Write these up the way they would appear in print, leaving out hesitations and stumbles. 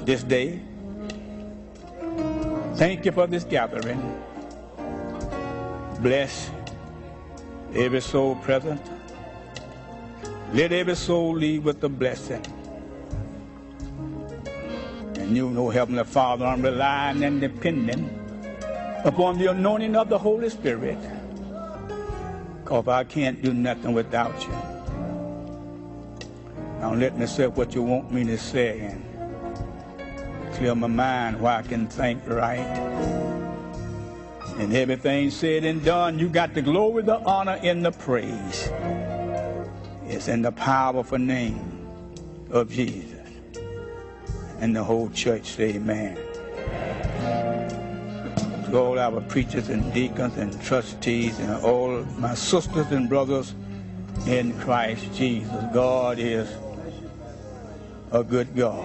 this day. Thank you for this gathering. Bless every soul present. Let every soul leave with a blessing. And you know, Heavenly Father, I'm relying and depending upon the anointing of the Holy Spirit, because I can't do nothing without you. Now let me say what you want me to say and clear my mind where I can think right. And everything said and done, you got the glory, the honor, and the praise. It's in the powerful name of Jesus. And the whole church say amen. To all our preachers and deacons and trustees and all my sisters and brothers in Christ Jesus, God is a good God.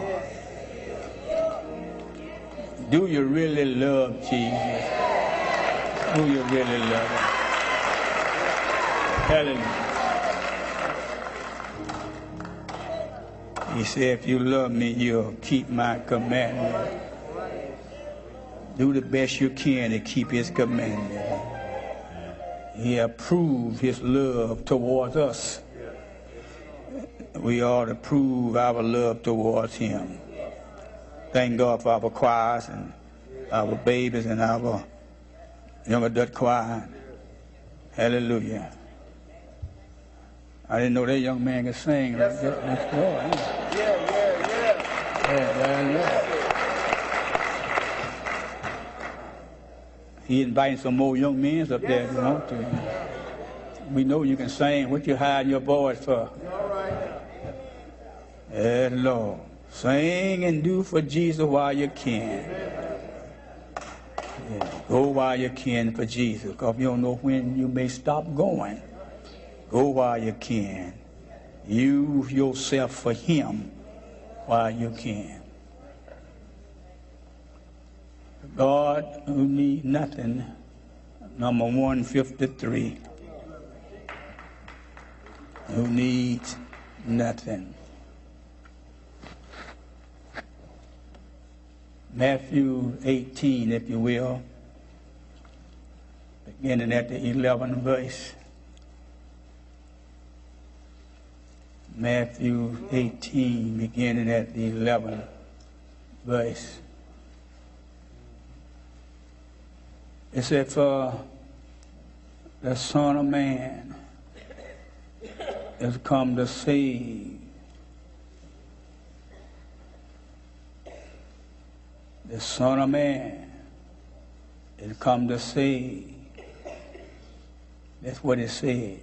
Do you really love Jesus? Do you really love him? Hallelujah. He said, if you love me, you'll keep my commandment. Do the best you can to keep his commandment. He approved his love towards us. We ought to prove our love towards him. Thank God for our choirs and our babies and our young adult choir. Hallelujah. I didn't know that young man could sing like that. That's good. Yeah. He inviting some more young men up there if you want to. We know you can sing. What you hiding your voice for? Yeah, Lord. Sing and do for Jesus while you can. Yeah. Go while you can for Jesus, because you don't know when you may stop going. Go while you can. Use yourself for him while you can. God who needs nothing, number 153. Who needs nothing. Matthew 18, if you will, beginning at the 11th verse. Matthew 18, beginning at the 11th verse. It said, for the Son of Man has come to save the Son of Man has come to save. That's what it said.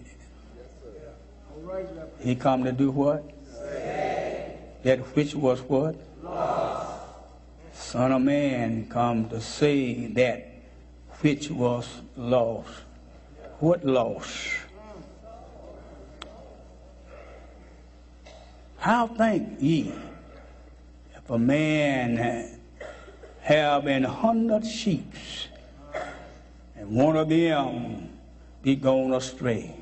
He come to do what? Save. That which was what? Lost. Son of Man come to save that which was lost. What lost? How think ye if a man have 100 sheep and one of them be gone astray?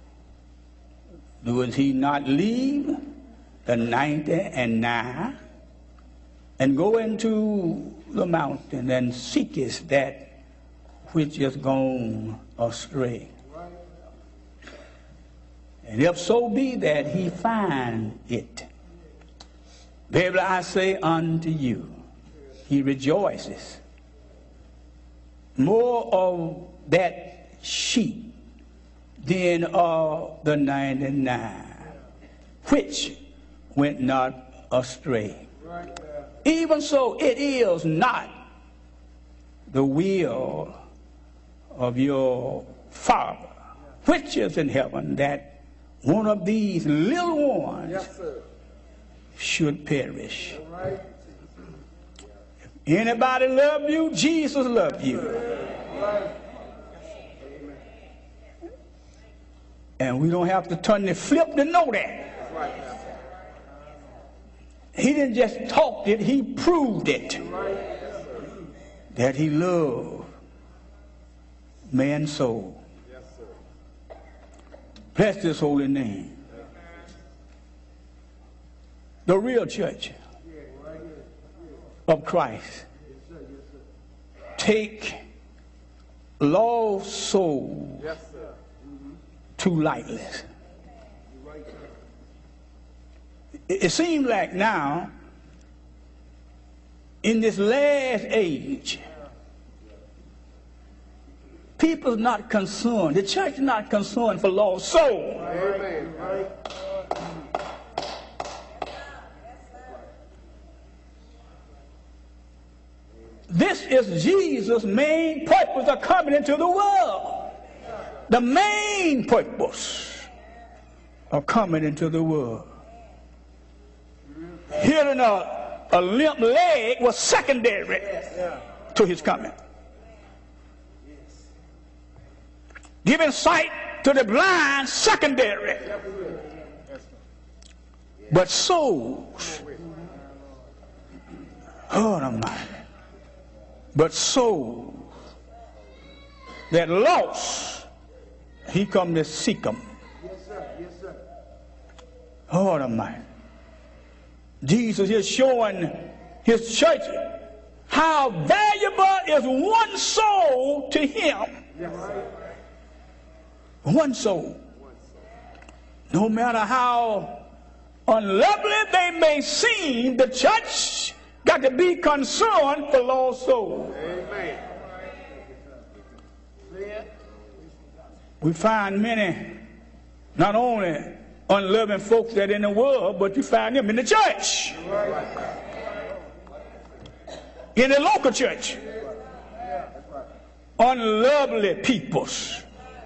Does he not leave the 99 and go into the mountain and seeketh that which is gone astray? And if so be that he find it, verily I say unto you, he rejoices more of that sheep than of the 99, which went not astray. Even so, it is not the will of your Father, which is in heaven, that one of these little ones should perish. If anybody love you, Jesus love you. And we don't have to turn the flip to know that. He didn't just talk it, he proved it. That he loved man's soul. Bless his holy name. The real church of Christ take lost souls too lightly. It seems like now, in this last age, people are not concerned. The church is not concerned for lost souls. Amen. This is Jesus' main purpose of coming into the world. The main purpose of coming into the world. Healing a limp leg was secondary to his coming. Giving sight to the blind, secondary. But souls, oh Almighty, but souls that lost, he come to seek them. Oh Almighty. Jesus is showing his church how valuable is one soul to him. One soul. No matter how unlovely they may seem, the church got to be concerned for lost souls. Amen. We find many, not only unloving folks that in the world, but you find them in the church. In the local church. Unlovely peoples.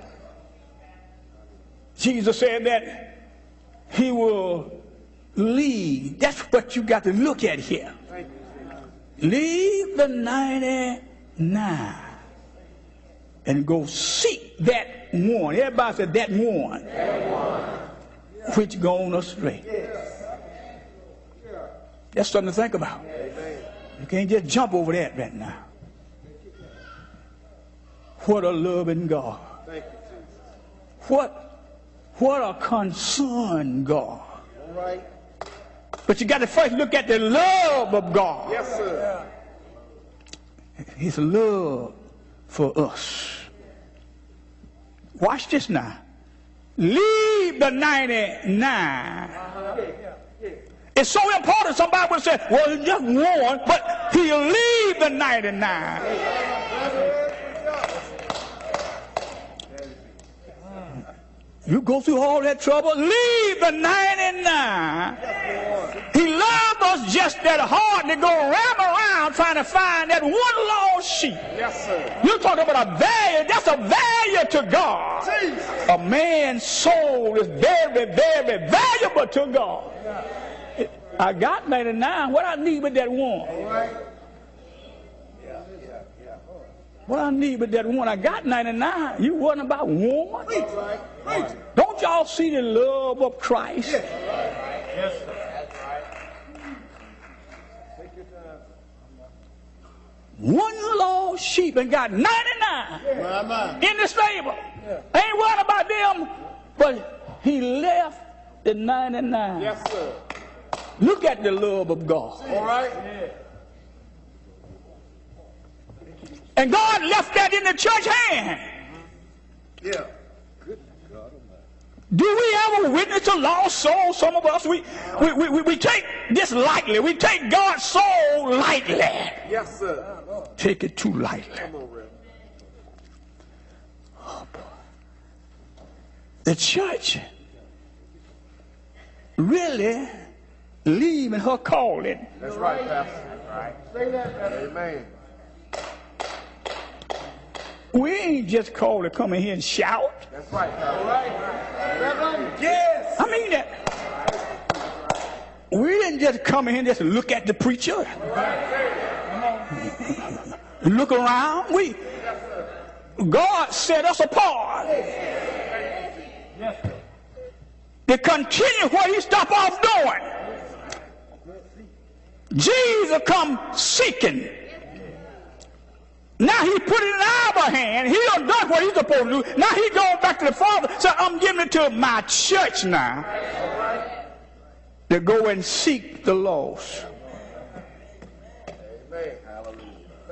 Jesus said that he will leave. That's what you got to look at here. Leave the 99 and go seek that one. Everybody said that one. Which gone astray. That's something to think about. You can't just jump over that right now. What a loving God. What a concerned God. But you got to first look at the love of God. Yes, sir. His love for us. Watch this now. Leave the 99. It's so important. Somebody would say, well, it's just one, but he'll leave the 99. You go through all that trouble, leave the 99. He loved us just that hard to go around trying to find that one lost sheep. Yes, sir. You're talking about a value. That's a value to God. Jesus. A man's soul is very, very valuable to God. I got 99. What I need with that one? What I need with that one? I got 99. You wasn't about one. Don't y'all see the love of Christ? Yes, sir. One lost sheep and got 99 in the stable. Ain't worried about them, but he left the 99. Yes, sir. Look at the love of God. All right. And God left that in the church hand. Yeah. Do we ever witness a lost soul? Some of us, we take this lightly. We take God's soul lightly. Yes, sir. Take it too lightly. Come on, Rev. Oh, boy. The church really leaving her calling. That's right, Pastor. That's right. Say that, Pastor. Amen. We ain't just called to come in here and shout. That's right. All right. Yes. I mean that. We didn't just come in here and just look at the preacher. Look around. God set us apart to continue what he stopped off doing. Jesus come seeking. Now he put it in our hand. He done done what he's supposed to do. Now he going back to the Father. So I'm giving it to my church now to go and seek the lost.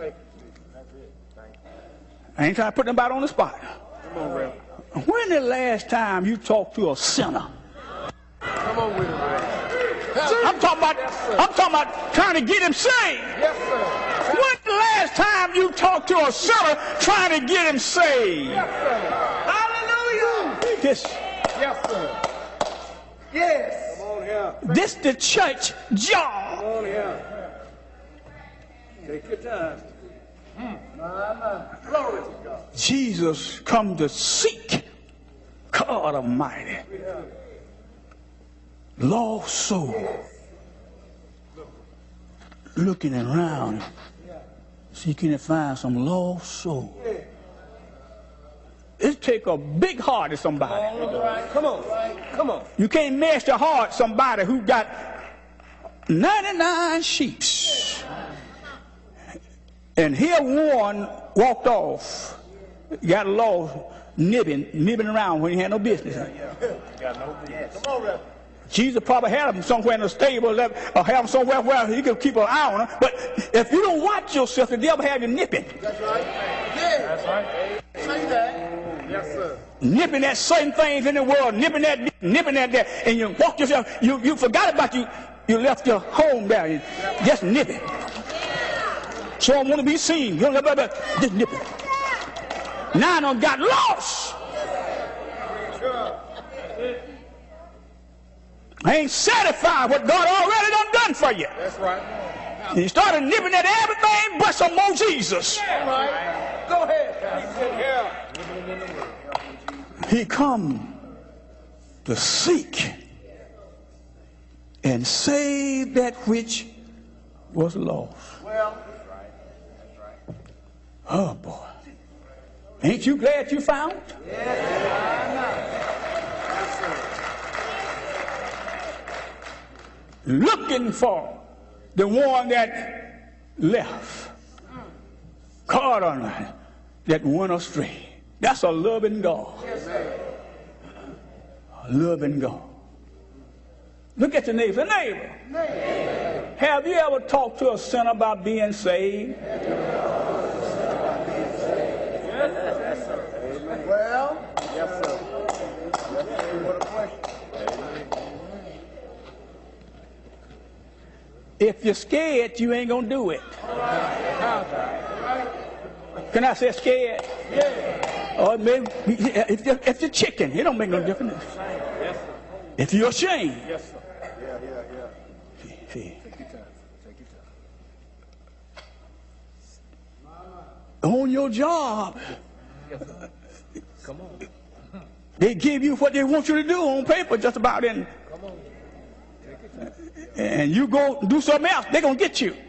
I ain't trying to put nobody on the spot. Come on, Rev. When the last time you talked to a sinner? Come on with it, Rev. I'm talking about trying to get him saved. Yes, sir. When the last time you talked to a sinner trying to get him saved? Yes, sir. Hallelujah. This, Yes, sir. Yes. Come on here. this the church job. Come on here. Take your time. Glory to God. Jesus come to seek, God Almighty, lost soul, looking around, seeking to find some lost soul. It take a big heart to somebody. All right. Come on. Come on. You can't match the heart somebody who got 99 sheep. And here one walked off, got lost, nibbing around when he had no business. Come on, Rev. Jesus probably had him somewhere in the stable or have him somewhere where he could keep an eye on him. But if you don't watch yourself, the devil have you nipping. That's right. Yeah. That's right. Say that. Yes, sir. Nipping at certain things in the world, nipping at that, and you walk yourself, you forgot about you left your home there, and just nipping. So I want to be seen. You don't just nipping. Now I done got lost. I ain't satisfied what God already done for you. That's right. And you started nipping at everything but some more Jesus. All right. Go ahead. He come to seek and save that which was lost. Well, Oh boy. Ain't you glad you found? Looking for the one that left. Caught on it, that went astray. That's a loving God. A loving God. Look at your neighbor. Neighbor. Have you ever talked to a sinner about being saved? well. Yes, sir. What a question. If you're scared, you ain't gonna do it. Can I say scared? Yeah. Or maybe if you're chicken, it don't make no difference. Yes, sir. If you're ashamed, Yes, sir. Yeah. see, Take your time. Take your time. on your job, Yes, sir. Come on. they give you what they want you to do on paper, just about in. Come on. Take your time. And you go do something else, they're going to get you.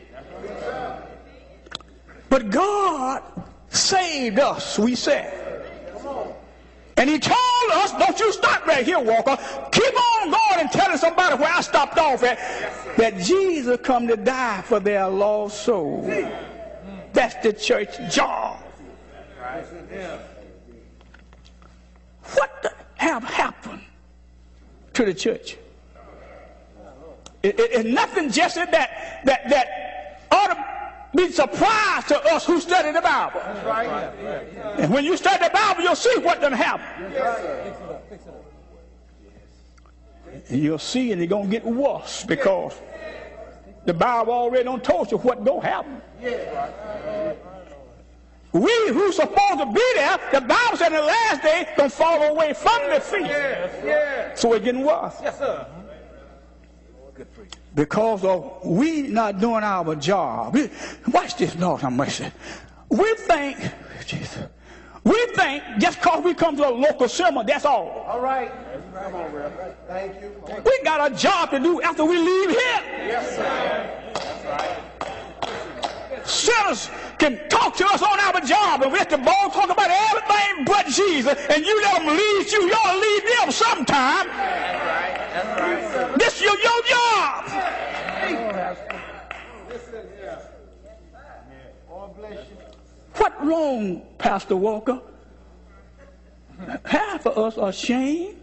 But God saved us, we said. And he told us, don't you stop right here, Walker. Keep on going and telling somebody where I stopped off at, that Jesus come to die for their lost soul. That's the church job. What have happened to the church? It's nothing, Jesse, that ought to be surprised to us who study the Bible. Right. And when you study the Bible, you'll see what done happen. And you'll see, and it's going to get worse because the Bible already done told you what going to happen. We who's supposed to be there, the Bible said in the last day, going to fall away from the feet. So it's getting worse. Yes, sir. Because of we not doing our job. Watch this, Lord have mercy. We think, Jesus, just because we come to a local sermon, that's all. All right. Come on, Rev. Thank you. We got a job to do after we leave here. Yes, sir. That's right. Sinners can talk to us on our job, and we have to both talk about everything but Jesus, and you let them lead you. You ought to lead them sometime. That's right. That's right. This is your job. Listen here. God bless you. What wrong, Pastor Walker? Half of us are ashamed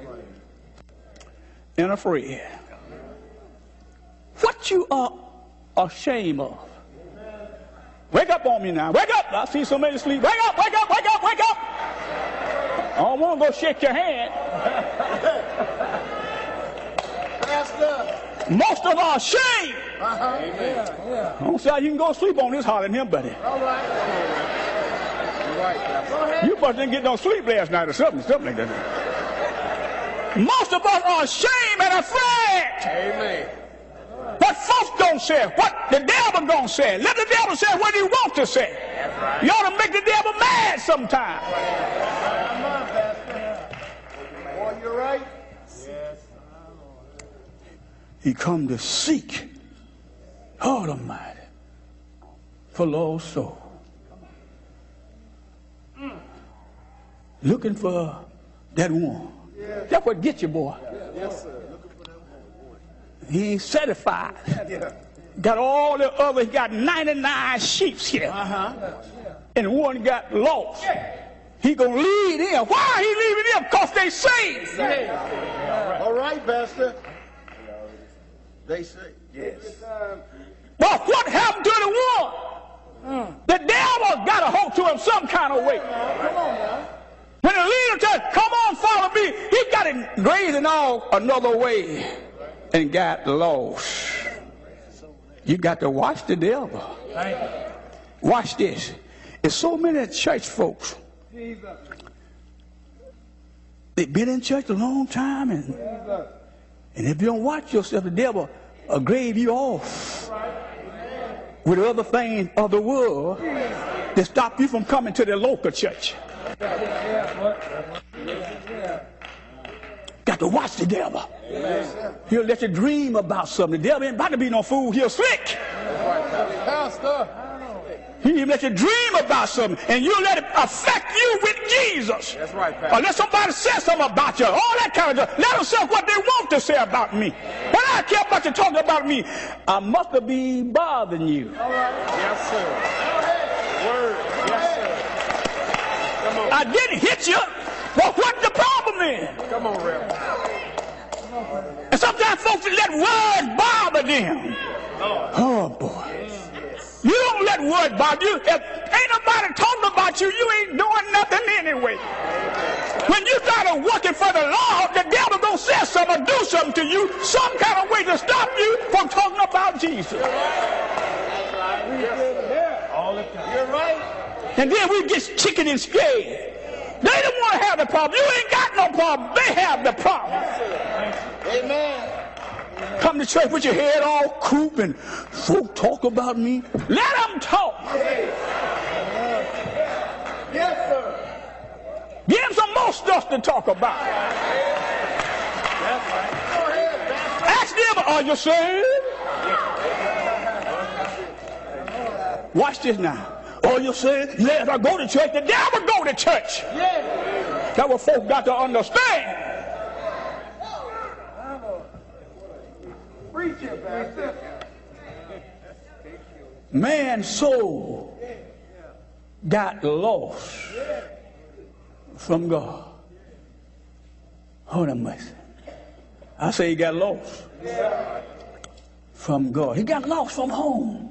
and afraid. What you are ashamed of? Wake up on me now. Wake up. I see so many asleep. Wake up, wake up, wake up, wake up. I don't want to go shake your hand. Pastor. Most of our shame. Amen. I don't see how you can go sleep on this hollering here, buddy. All right. You're right, Pastor. Go ahead. You must didn't get no sleep last night or something like that. Most of us are ashamed and afraid. Amen. What folks don't say, what the devil don't say. Let the devil say what he wants to say. That's right. You ought to make the devil mad sometime. Come on, Pastor. Boy, you're right. Yes. He come to seek, God Almighty, for lost soul. Looking for that one. Yes. That's what gets you, boy. Yes, sir. He ain't satisfied. Yeah. Got all the other, he got 99 sheep here. And one got lost. He gonna lead him. Why he leaving him? Because they saved. All right, Pastor. They say. Yes. But what happened to the one? The devil got a hold to him some kind of way. Come on now. When the leader said, come on, follow me, he got it grazing off another way and got lost. You got to watch the devil. Watch this. There's so many church folks. They've been in church a long time, and if you don't watch yourself, the devil will grave you off with other things of the world that stop you from coming to the local church. Got to watch the devil. He'll let you dream about something. The devil ain't about to be no fool. He'll slick. Pastor. He'll let you dream about something, and you'll let it affect you with Jesus. That's right, Pastor. Or let somebody say something about you. All that kind of stuff. Let them say what they want to say about me. But I don't care about you talking about me. I must have been bothering you. All right. Yes, sir. Word. Yes, sir. Come on. I didn't hit you. Well, what the problem is? Come on, Reverend. And sometimes folks let words bother them. Oh, boy. You don't let words bother you. If ain't nobody talking about you, you ain't doing nothing anyway. When you start working for the Lord, the devil gonna say something or do something to you, some kind of way to stop you from talking about Jesus. You're right. And then we get chicken and scared. They don't want to have the problem. You ain't got no problem. They have the problem. Amen. Come to church with your head all coop and folk talk about me. Let them talk. Yes, sir. Give them some more stuff to talk about. That's right. Go ahead, Pastor. Ask them, are you saved? Watch this now. Are you saved? Yes, I go to church. The devil go to church. Yes. That's what folk got to understand. Preach it, Pastor. Man's soul got lost from God. Hold on, mercy. I say he got lost from God. He got lost from home.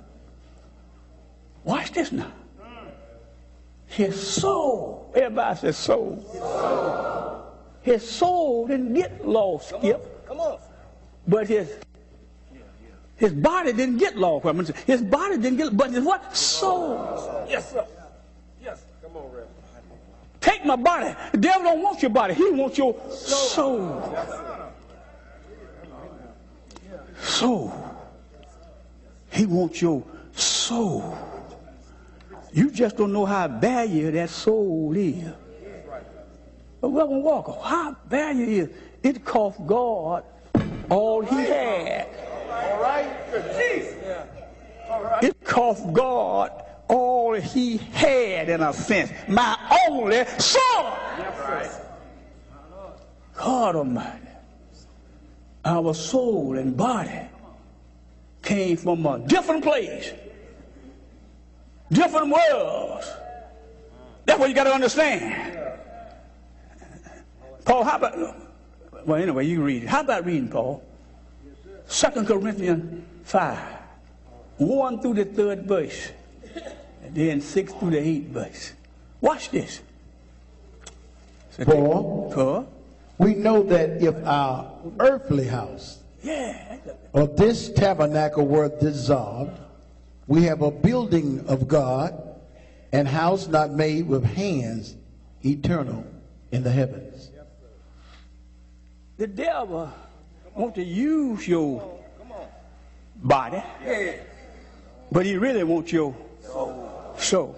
Watch this now. His soul, everybody says soul. His soul didn't get lost, Skip. Come on. But his body didn't get lost. His body didn't get, but his what? Soul. Yes, sir. Yes. Come on, Reverend. Take my body. The devil don't want your body. He wants your soul. Soul. He wants your soul. You just don't know how valuable that soul is. But Reverend Walker, how valuable is it? Cost God all he had. All right. Jesus. All right. It cost God all he had, in a sense. My only son. Yes, sir. God Almighty. Our soul and body came from a different place. Different worlds. That's what you got to understand. Paul, how about, well, anyway, you read it. How about reading, Paul? 2 Corinthians 5, 1 through the 3rd verse. And then 6 through the 8 verse. Watch this. For we know that if our earthly house or this tabernacle were dissolved, we have a building of God, and house not made with hands, eternal in the heavens. The devil wants to use your body, but he really wants your soul.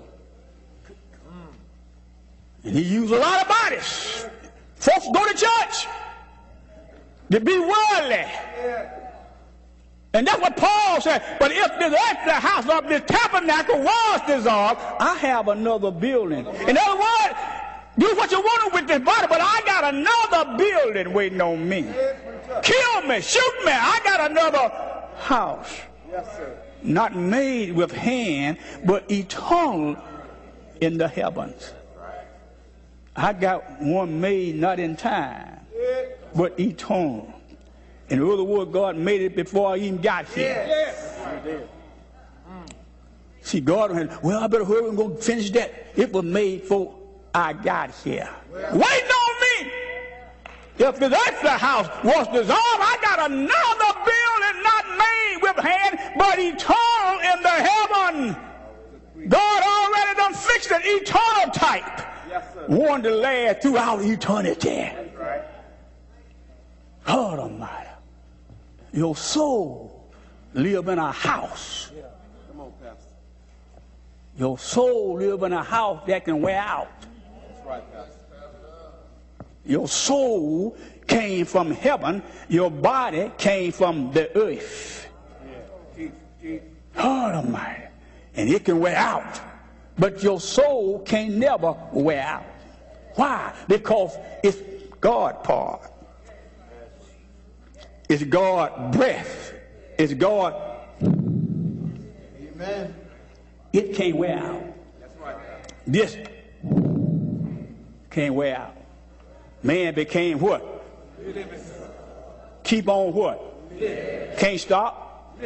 And he uses a lot of bodies. Folks go to church to be worldly. And that's what Paul said. But if the earthly house of this tabernacle was dissolved, I have another building. In other words, do what you want with this body, but I got another building waiting on me. Kill me, shoot me. I got another house. Not made with hand, but eternal in the heavens. I got one made not in time, but eternal. In other words, God made it before I even got here. See, God had, well, I better hurry and go finish that. It was made before I got here. Waiting on me. If the earthly house was dissolved, I got another building not made with hand, but eternal in the heaven. God already done fixed an eternal type. One to last throughout eternity. God Almighty. Your soul live in a house. Come on, Pastor. Your soul live in a house that can wear out. That's right, Pastor. Your soul came from heaven. Your body came from the earth. God Almighty. And it can wear out. But your soul can never wear out. Why? Because it's God part. It's God breath. It's God. Amen. It can't wear out. That's right. This can't wear out. Man became what? Keep on what? Can't stop.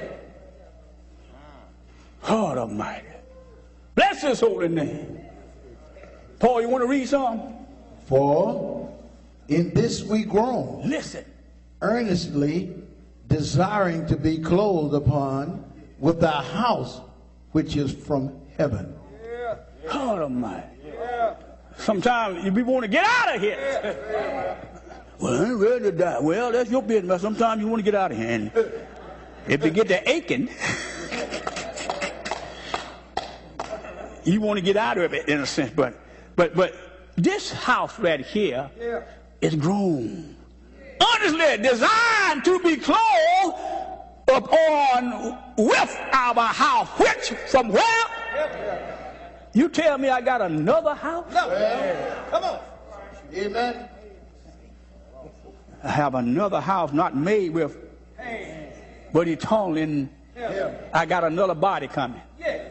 God Almighty. Bless his holy name. Paul, you want to read something? For in this we groan, Listen. earnestly desiring to be clothed upon with our house which is from heaven. God Almighty. Sometimes we want to get out of here. Well, I ain't ready to die. Well, that's your business. Sometimes you want to get out of here. And if you get to aching, you want to get out of it in a sense. But this house right here is grown. Honestly, designed to be clothed upon with our house, which from where? You tell me I got another house? No. Come on. Amen. I have another house not made with, but eternal in. I got another body coming.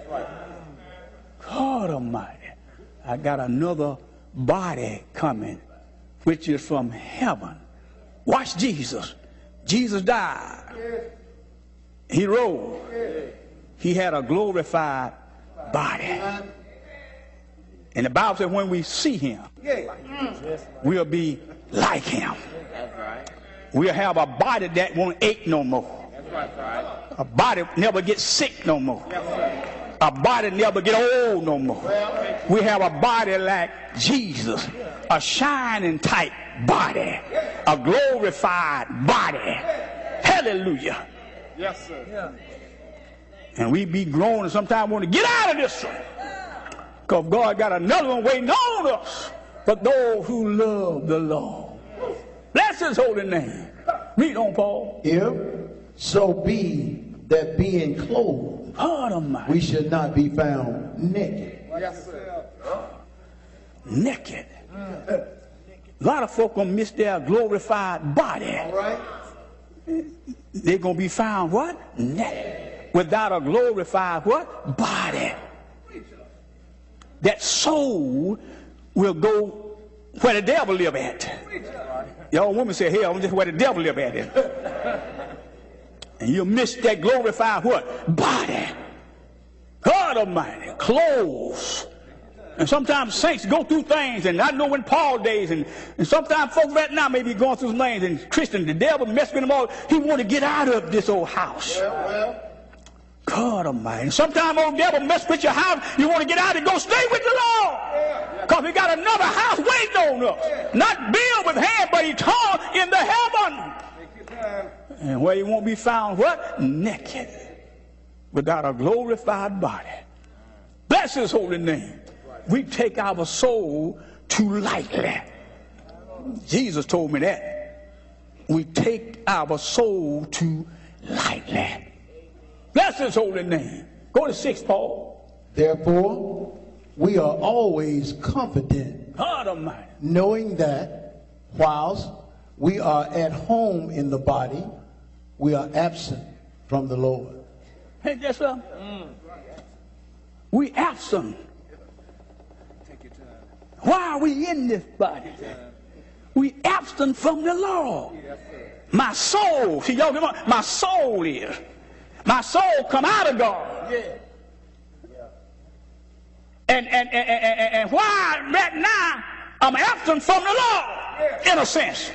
God Almighty. I got another body coming, which is from heaven. Watch Jesus. Jesus died. He rose. He had a glorified body. And the Bible says when we see him, we'll be like him. We'll have a body that won't ache no more. A body never gets sick no more. A body never get old no more. We have a body like Jesus, a shining type body, a glorified body. Hallelujah. Yes, sir. And we be grown and sometimes want to get out of this one. Because God got another one waiting on us for those who love the Lord. Bless his holy name. Read on, Paul. If so be that being clothed, God Almighty. we should not be found naked. Yes, sir. Naked. A lot of folk gonna miss their glorified body. All right? They're gonna be found what? Naked. Without a glorified what? Body. That soul will go where the devil live at. Y'all women say, hell, I'm just where the devil live at. And you'll miss that glorified what? Body. God Almighty. Clothes. And sometimes saints go through things, and I know when Paul days, and sometimes folks right now may be going through some things, and Christians, the devil mess with them all. He want to get out of this old house. God Almighty. And sometimes old devil mess with your house. You want to get out and go stay with the Lord. Because we got another house waiting on us. Not built with hand, but eternal in the heaven. And where you won't be found what? Naked. Without a glorified body. Bless his holy name. We take our soul too lightly. Jesus told me that. We take our soul too lightly. Bless his holy name. Go to 6, Paul. Therefore, we are always confident, God Almighty, knowing that whilst we are at home in the body, we are absent from the Lord. Ain't that something? We absent. Why are we in this body? We absent from the Lord. My soul, see y'all, my soul is. My soul come out of God. And why right now I'm absent from the Lord, in a sense.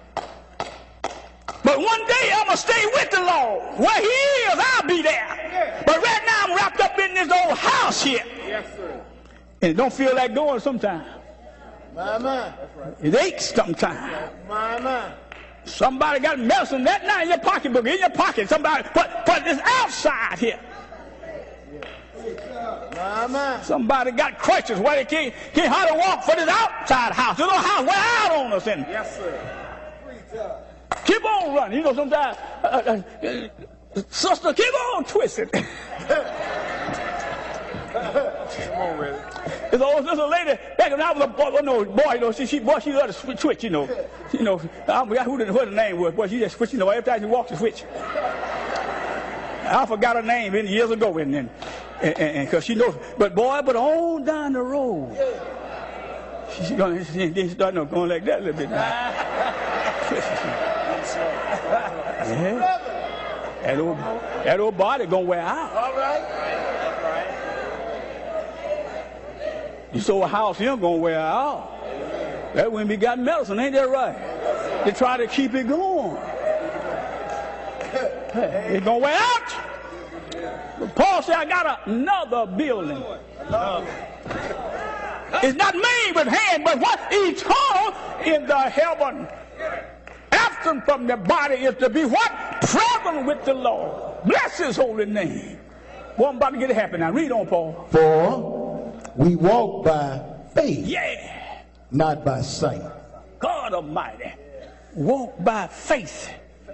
But one day I'm going to stay with the Lord. Where he is, I'll be there. But right now I'm wrapped up in this old house here. Yes, sir. And it don't feel like going sometimes. My man. It aches sometimes. My man. Somebody got medicine that night in your pocketbook, in your pocket. Somebody put this outside here. My man. Somebody got crutches where they can't hardly walk for this outside house. This little house way out on us. And Yes, sir. keep on running. You know, sometimes, sister, keep on twisting. Come on with it. There's a lady back when I was a boy, you know, she loved to switch, you know. I forgot what her name was, but she just switched, you know, every time she walked, she switch. I forgot her name years ago, and because she knows, but on down the road, she's going like that a little bit now. Yeah. That old body gonna wear out. All right. This old house here gonna wear out. That when we got medicine, ain't that right? They try to keep it going. It's gonna wear out. But Paul said, I got another building. It's not made with hand, but what? Eternal in the heaven. Absent from the body is to be what? Present with the Lord. Bless his holy name. Well, I'm about to get it happen now. Read on, Paul. For we walk by faith, not by sight. God Almighty. Walk by faith,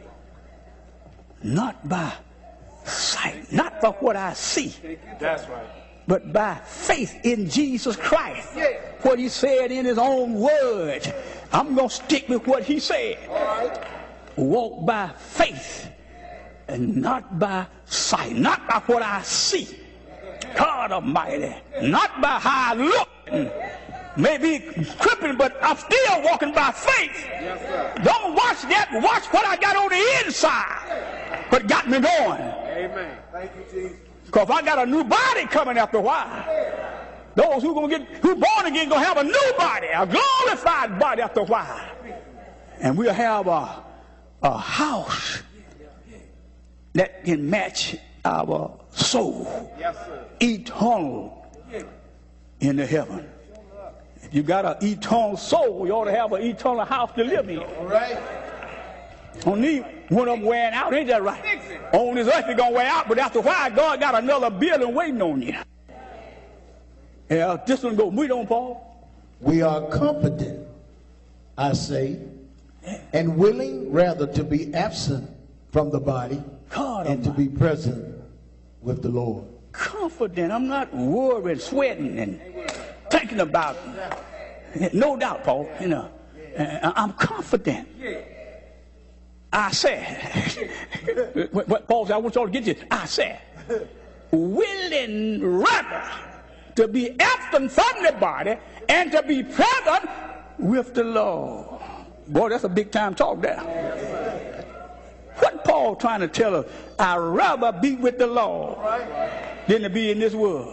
not by sight. Not by what I see. That's right. But by faith in Jesus Christ. What he said in his own word. I'm going to stick with what he said. All right. Walk by faith and not by sight. Not by what I see. God Almighty. Not by how I look. Maybe crippling, but I'm still walking by faith. Yes, sir. Don't watch that. Watch what I got on the inside. What got me going. Amen. Thank you, Jesus. Because I got a new body coming after a while. Those who born again gonna have a new body, a glorified body after a while. And we'll have a house that can match our soul. Yes, sir. Eternal in the heaven. If you got an eternal soul, you ought to have an eternal house to live in. All right. Don't need one of them wearing out, ain't that right? On this earth you're gonna wear out, but after a while God got another building waiting on you. Yeah, this one go. Read on, Paul. We are confident, I say, and willing rather to be absent from the body God and to be present with the Lord. Confident. I'm not worried, sweating, and thinking about it. No doubt, Paul. You know, I'm confident. I said, what Paul said, I want y'all to get this. I said, willing rather to be absent from the body and to be present with the Lord. Boy, that's a big time talk there. What Paul trying to tell us? I'd rather be with the Lord than to be in this world.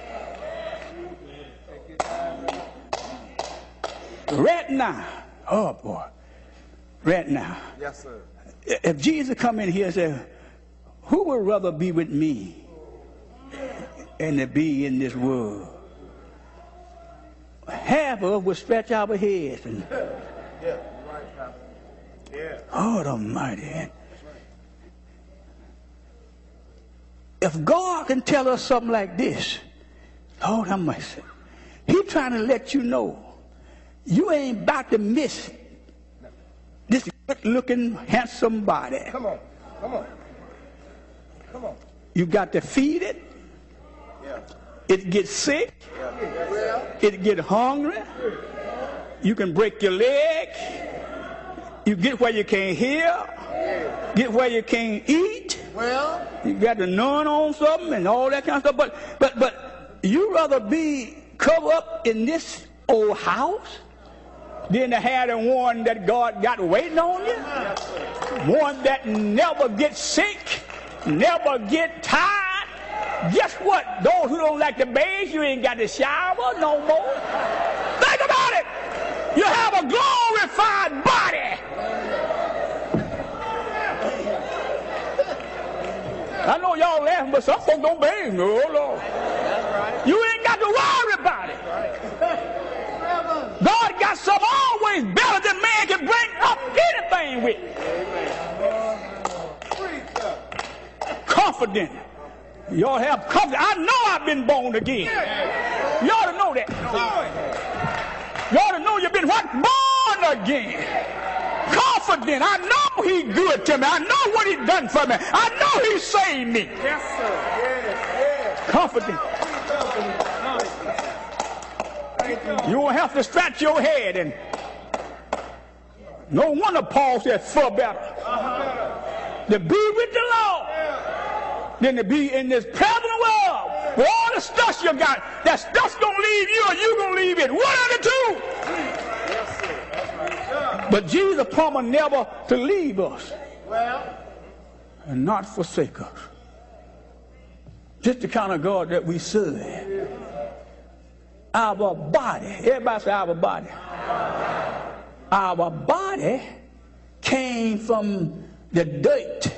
Right now, oh boy, right now. Yes, sir. If Jesus come in here and say, who would rather be with me and to be in this world? Half of us would stretch our heads and, Yeah, right, Pastor. Yeah. oh, Almighty. If God can tell us something like this, Lord have mercy, He's trying to let you know you ain't about to miss this good-looking, handsome body. Come on. Come on. Come on. You got to feed it. Yeah. It gets sick. Yeah. Well, It get hungry. You can break your leg. You get where you can't hear. Get where you can't eat. well, You got to numb on something and all that kind of stuff. But you rather be covered up in this old house than to have the one that God got waiting on you. One that never gets sick, never get tired. Guess what? Those who don't like to bathe, you ain't got to shower no more. Think about it. You have a glorified body. I know y'all laughing, but some folks don't bathe. No, Lord. You ain't got to worry about it. God got something always better than man can bring up anything with. Confident. Y'all have confidence. I know I've been born again. You ought to know that. You ought to know you've been what? Born again. Confident. I know He's good to me. I know what He's done for me. I know He saved me. yes, sir. Yes, Confident. You won't have to scratch your head. And no wonder Paul said, for better to be with the Lord than to be in this present world with all the stuff you got. That stuff's gonna leave you or you gonna leave it. One of the two. But Jesus promised never to leave us well, and not forsake us. Just the kind of God that we serve. Our body, everybody say our body. Our body came from the dirt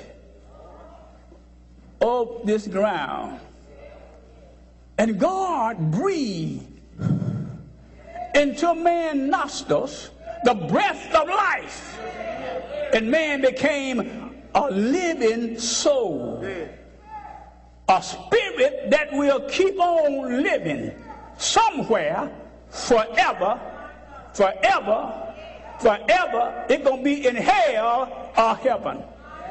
of this ground. And God breathed into man's nostrils the breath of life. And man became a living soul. A spirit that will keep on living somewhere forever, forever, forever. It's going to be in hell or heaven.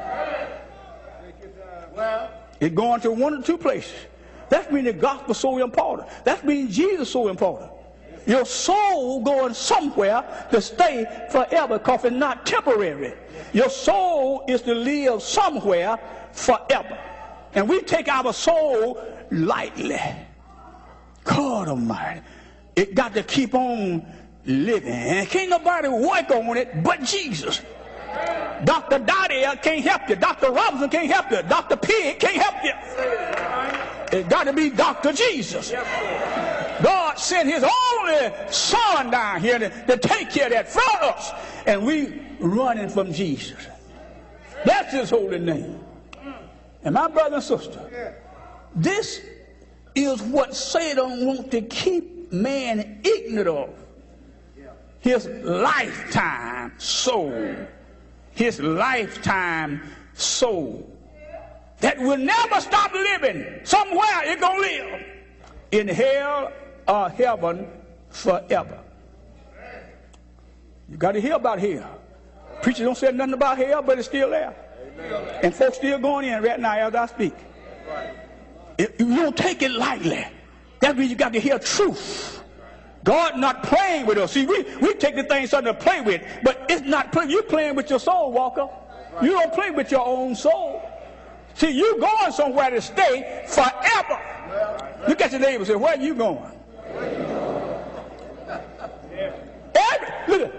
well, It's going to one or two places. That means the gospel is so important. That means Jesus is so important. Your soul going somewhere to stay forever because it's not temporary. Your soul is to live somewhere forever. And we take our soul lightly. God Almighty. It got to keep on living. And can't nobody work on it but Jesus. Dr. Dottie can't help you. Dr. Robinson can't help you. Dr. Pig can't help you. It's got to be Dr. Jesus. God sent His only Son down here to take care of that for us. And we running from Jesus. That's His holy name. And my brother and sister, this is what Satan wants to keep man ignorant of. His lifetime soul. His lifetime soul. That will never stop living. Somewhere it's going to live. In hell or heaven forever. You got to hear about hell. Preachers don't say nothing about hell, but it's still there. And folks still going in right now as I speak. You don't take it lightly. That means you got to hear truth. God not playing with us. See, we take the thing something to play with, but it's not playing. You're playing with your soul, Walker. You don't play with your own soul. See, you're going somewhere to stay forever. Look at your neighbor and say, where are you going? Everybody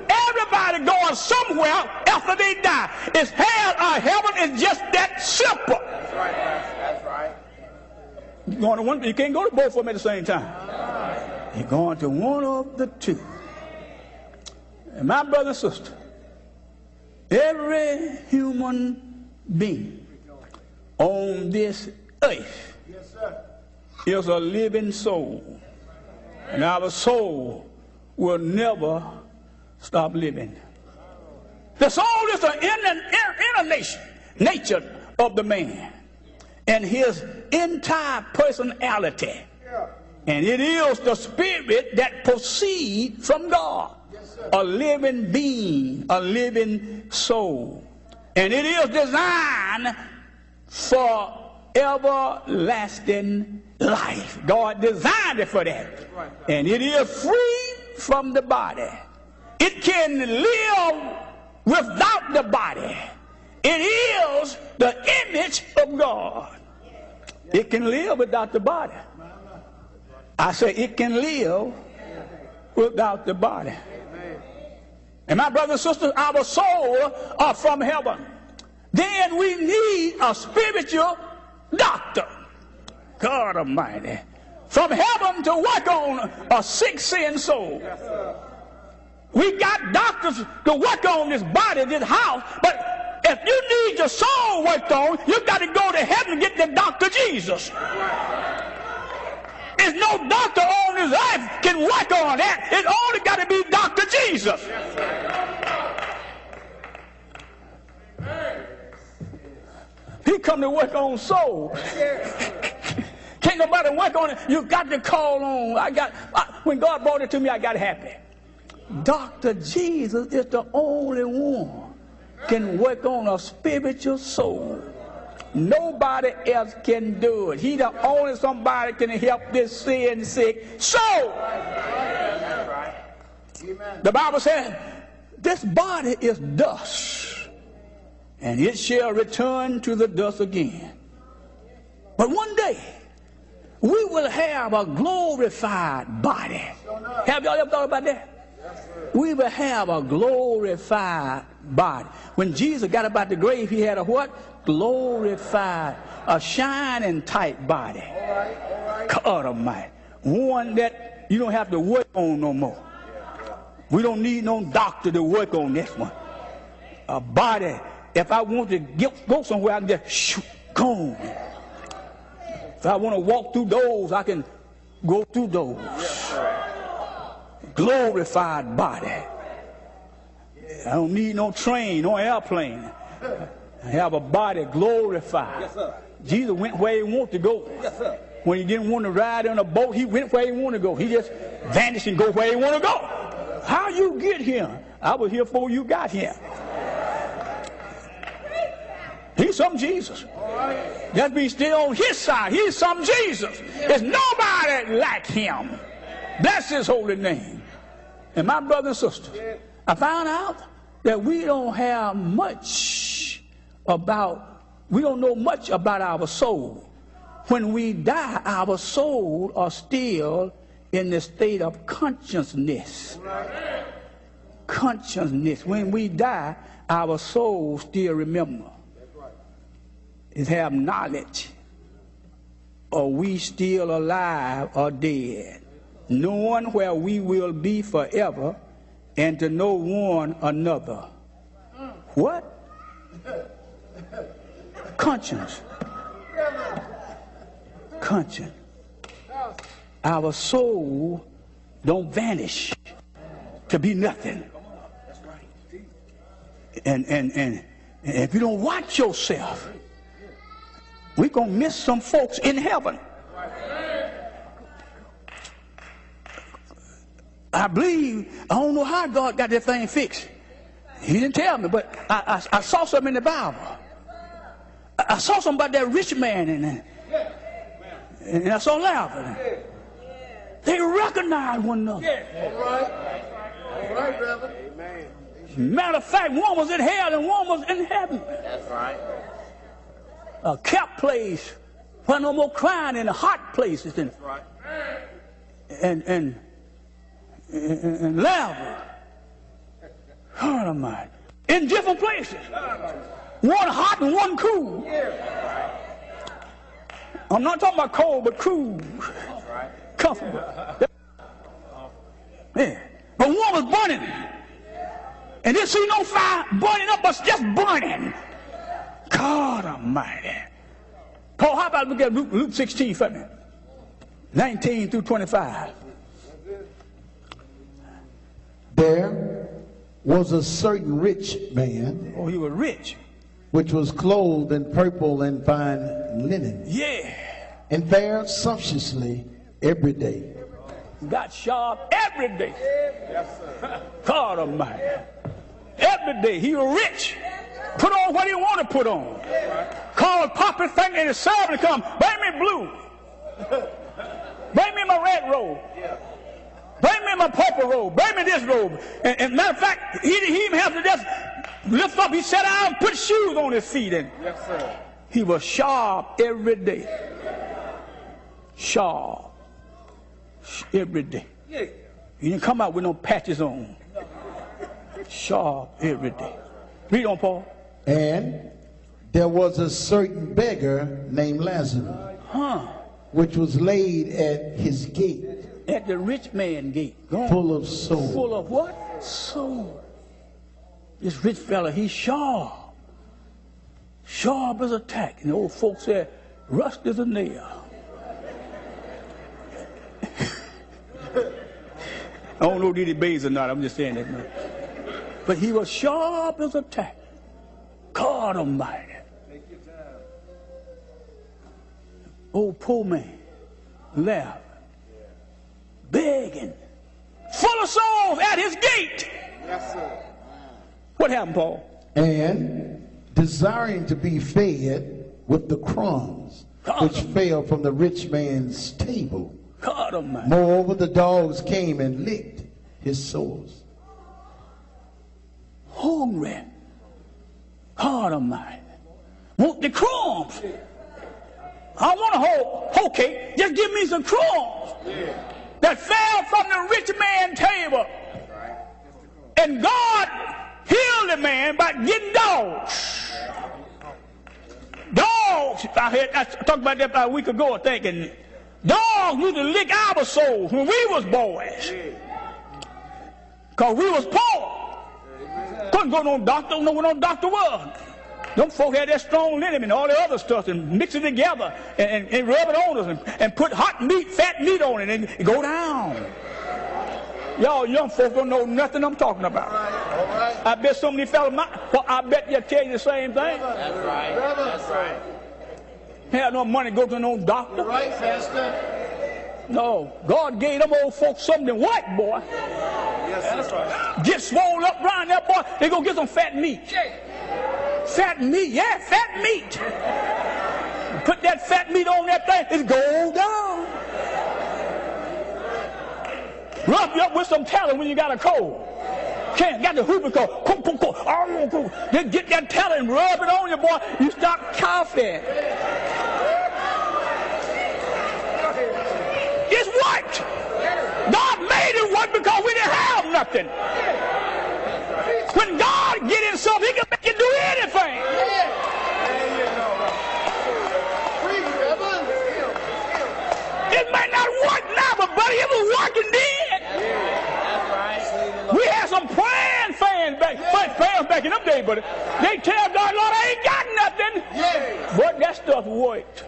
somebody going somewhere after they die. It's hell or heaven. It's just that simple. That's right. That's right. You're going to one, you can't go to both of them at the same time. You're going to one of the two. And my brother and sister, every human being on this earth is a living soul. And our soul will never stop living. The soul is the inner nature of the man and his entire personality. And it is the spirit that proceeds from God. A living being, a living soul. And it is designed for everlasting life. God designed it for that. And it is free from the body. It can live without the body. It is the image of God. It can live without the body. I say it can live without the body. And my brothers and sisters, our soul are from heaven. Then we need a spiritual doctor. God Almighty. From heaven to work on a sick, sin soul. We got doctors to work on this body, this house, but if you need your soul worked on, you got to go to heaven and get the doctor Jesus. There's no doctor on this earth can work on that. It's only got to be Dr. Jesus. He come to work on souls. Can't nobody work on it. You got to call on. When God brought it to me, I got happy. Dr. Jesus is the only one can work on a spiritual soul. Nobody else can do it. He the only somebody can help this sin sick soul. The Bible says this body is dust, and it shall return to the dust again. But one day we will have a glorified body. Have y'all ever thought about that? We will have a glorified body. When Jesus got up out the grave, he had a what? Glorified, a shining tight body. God Almighty. One that you don't have to work on no more. We don't need no doctor to work on this one. A body, if I want to go somewhere, I can just shoot, go. If I want to walk through doors, I can go through doors. Glorified body. I don't need no train, no airplane. I have a body glorified. Yes, sir. Jesus went where he wanted to go. Yes, sir. When he didn't want to ride on a boat, he went where he wanted to go. He just vanished and go where he wanted to go. How you get here? I was here before you got here. He's some Jesus. Just be still on his side. He's some Jesus. There's nobody like him. Bless his holy name. And my brother and sister, I found out that we don't know much about our soul. When we die, our soul are still in the state of consciousness. Consciousness. When we die, our soul still remember. It have knowledge. Are we still alive or dead? Knowing where we will be forever and to know one another. What? Conscience. Conscience. Our soul don't vanish to be nothing. And if you don't watch yourself, we're going to miss some folks in heaven. I believe, I don't know how God got that thing fixed. He didn't tell me, but I saw something in the Bible. I saw something about that rich man and I saw laughing. They recognized one another. All right, brother. Amen. Matter of fact, one was in hell and one was in heaven. That's right. A kept place, where no more crying in the hot places and and laughing. God Almighty. In different places. One hot and one cool. I'm not talking about cold, but cool. Comfortable. Yeah. But one was burning. And didn't see no fire burning up, but just burning. God Almighty. Paul, how about look at Luke 16 for me? 19 through 25. There was a certain rich man. Oh, he was rich. Which was clothed in purple and fine linen. Yeah. And fared sumptuously every day. Got sharp every day. Yes, sir. God Almighty. Every day. He was rich. Put on what he wanted to put on. Called Papa Finger and his servant to come. Bring me blue. Bring me my red robe. Bring me my purple robe. Bring me this robe. And matter of fact, he didn't even have to just lift up. He sat down and put shoes on his feet. And yes, sir. He was sharp every day. Sharp. Every day. He didn't come out with no patches on. Sharp every day. Read on, Paul. And there was a certain beggar named Lazarus, which was laid at his gate. At the rich man gate. Full of sores. Full of what? Sores. This rich fella, he's sharp. Sharp as a tack. And the old folks said, rust as a nail. I don't know if he bathes or not. I'm just saying that. No. But he was sharp as a tack. God Almighty. Old poor man, laughing, begging, full of souls at his gate. Yes, sir. What happened, Paul? And desiring to be fed with the crumbs which fell from the rich man's table. God Almighty. Moreover, the dogs came and licked his sores. Hungry. God Almighty. Want the crumbs. I want a whole cake. Just give me some crumbs that fell from the rich man's table. And God healed the man by getting dogs. Dogs. I talked about that about a week ago, I think. And dogs used to lick our souls when we was boys. Because we was poor. Couldn't go to no doctor, don't know what no doctor was. Them folk had that strong liniment and all the other stuff and mix it together and rub it on us and put hot meat, fat meat on it and go down. Y'all young folk don't know nothing I'm talking about. All right. I bet so many fellas, I bet they'll tell you the same thing. That's right. That's right. Had no money to go to no doctor. You're right, Pastor. No. God gave them old folks something white, boy. Yes, that's right. Get swole up around that boy, they gonna get some fat meat. Fat meat, yeah, fat meat. Put that fat meat on that thing, it goes down. Rub you up with some talent when you got a cold. Can't got the whooping cold. Then get that talent and rub it on you, boy. You start coughing. It's white. God made it white because we didn't have nothing. When God get in something, he can make you do anything. It may not work now, but buddy, it was working then. We had some praying fans back in them days, but they tell God, Lord, I ain't got nothing. But that stuff worked.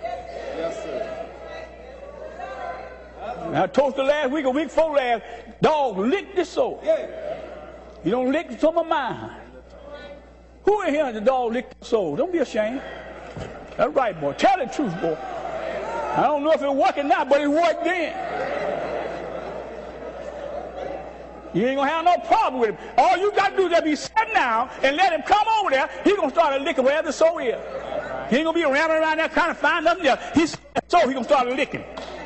Now, I told you last week, a week before last, dog licked the soul. You don't lick some of mine. Who in here has the dog lick the soul? Don't be ashamed. That's right, boy. Tell the truth, boy. I don't know if it's working now, but it worked then. You ain't going to have no problem with him. All you got to do is just be sitting down and let him come over there. He's going to start licking wherever the soul is. He ain't going to be around there trying to find nothing else. He's going to start licking.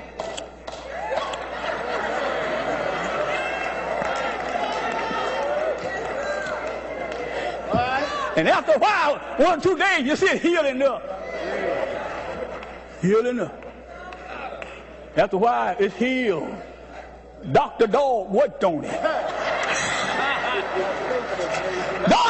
And after a while, 1 or 2 days, you see it healing up. Healing up. After a while, it's healed. Dr. Dog worked on it.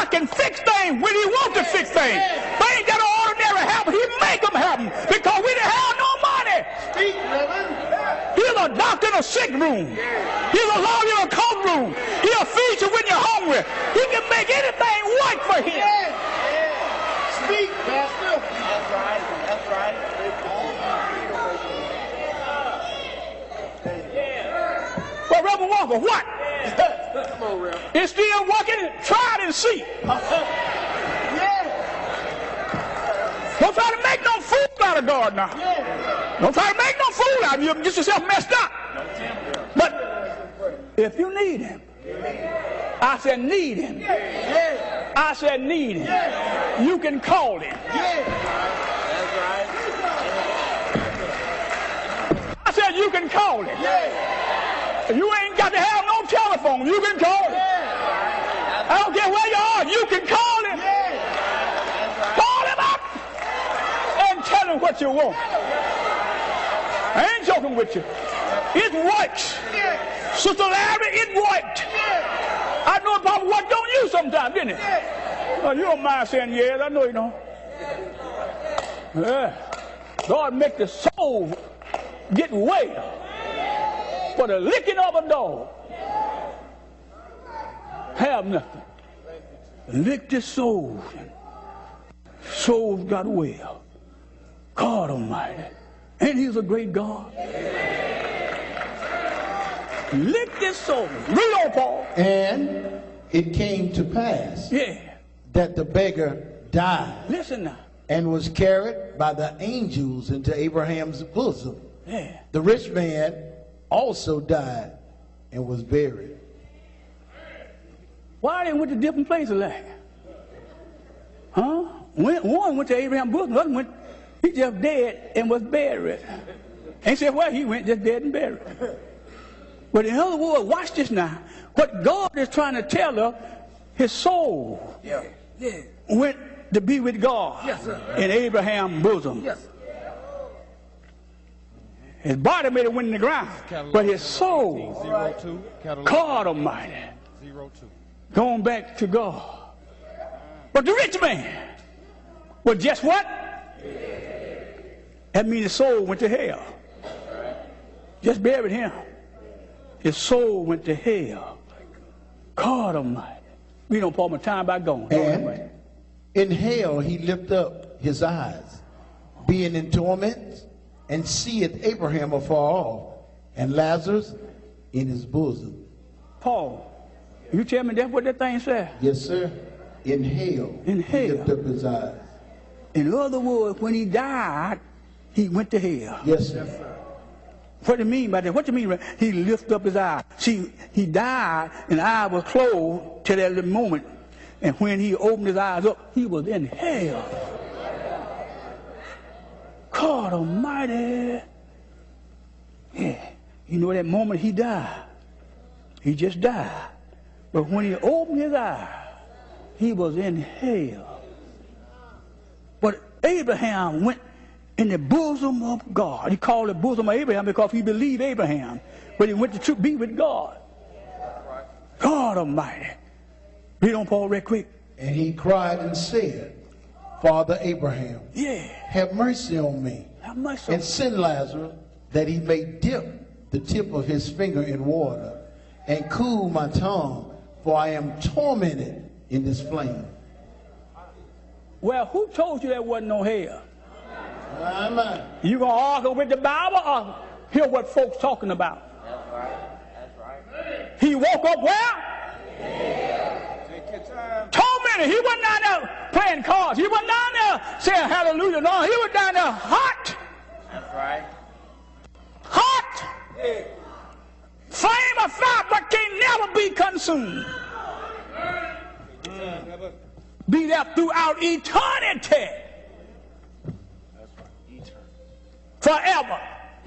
God can fix things when he wants to fix things. Things that are ordinary happen, he make them happen because we didn't have no money. He's a doctor in a sick room. He's a lawyer in a courtroom. He'll feed you when you're hungry. He can make anything work for him. Speak, Pastor. That's right. That's right. Well, Reverend Walker, what? Come on, Reverend. It's still working. Try it and see. Don't try to make no fool out of God now. Don't try to make no fool out of you. Get yourself messed up. But if you need him, I said need him. I said need him. You can call him. I said you can call him. You ain't got to have no telephone. You can call him. I don't care where you are. You can call him. Call him up and tell him what you want. I ain't joking with you. It works. Sister Larry, it worked. I know it probably worked on you sometime, didn't it? Oh, you don't mind saying yes. I know you don't. Yeah. God make the soul get well for the licking of a dog. Have nothing. Lick the soul. Souls got well. God Almighty. And he's a great God. Lick this soul. Read on, Paul. And it came to pass that the beggar died. Listen now. And was carried by the angels into Abraham's bosom. Yeah. The rich man also died and was buried. Why they went to different places like? Huh? One went to Abraham's bosom, the other went, he just dead and was buried. Ain't said where he went, just dead and buried. But in other words, watch this now. What God is trying to tell her, his soul went to be with God in Abraham's bosom. Yes. His body may have went in the ground, but his soul, God Almighty, going back to God. But the rich man, well, guess what? That means his soul went to hell. Just buried him. His soul went to hell. God Almighty. We don't put my time by going. And in hell he lifted up his eyes, being in torment, and seeth Abraham afar off, and Lazarus in his bosom. Paul, you tell me that's what that thing said? Yes, sir. In hell. In hell. He lifted up his eyes. In other words, when he died, he went to hell. Yes, sir. What do you mean by that? What do you mean? He lifted up his eyes. See, he died and the eye was closed till that little moment. And when he opened his eyes up, he was in hell. God Almighty. Yeah. You know that moment he died. He just died. But when he opened his eyes, he was in hell. But Abraham went in the bosom of God. He called the bosom of Abraham because he believed Abraham. But he went to be with God. God Almighty. Read on, Paul, real quick. And he cried and said, Father Abraham, have mercy on me. Have mercy. And send Lazarus that he may dip the tip of his finger in water and cool my tongue, for I am tormented in this flame. Well, who told you there wasn't no hell? Amen. You gonna argue with the Bible or hear what folks talking about? That's right. That's right. He woke up where? Take your time. Tormented. He wasn't down there playing cards. He wasn't down there saying hallelujah. No, he was down there hot. That's right. Hot. Flame of fire, but can never be consumed. Be there throughout eternity. Forever.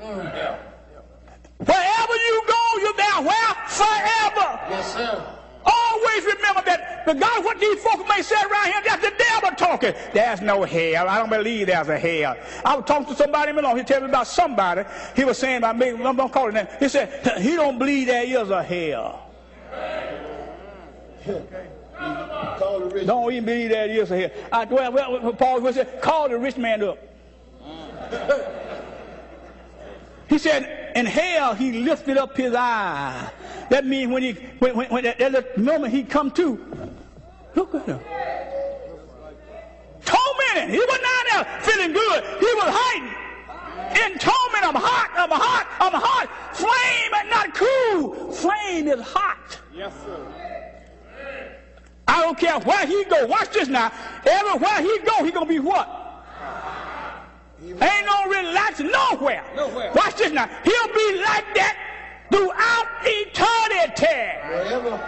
Wherever you go, you're there. Where? Forever. Yes, sir. Always remember that regardless what these folks may say around here, that's the devil talking. There's no hell. I don't believe there's a hell. I was talking to somebody, he told me about somebody. He was saying about me, I'm going to call it that. He said, he don't believe there is a hell. Call the rich Don't even believe that is here. Well, Paul said, call the rich man up. He said, in hell he lifted up his eye. That means when at the moment he come to, look at him. Tormented. He was not there feeling good. He was hiding. In torment, I'm hot. Flame and not cool. Flame is hot. Yes, sir. I don't care where he go. Watch this now. Everywhere he go, he gonna be what? Ain't no relax nowhere. Watch this now. He'll be like that throughout eternity. forever.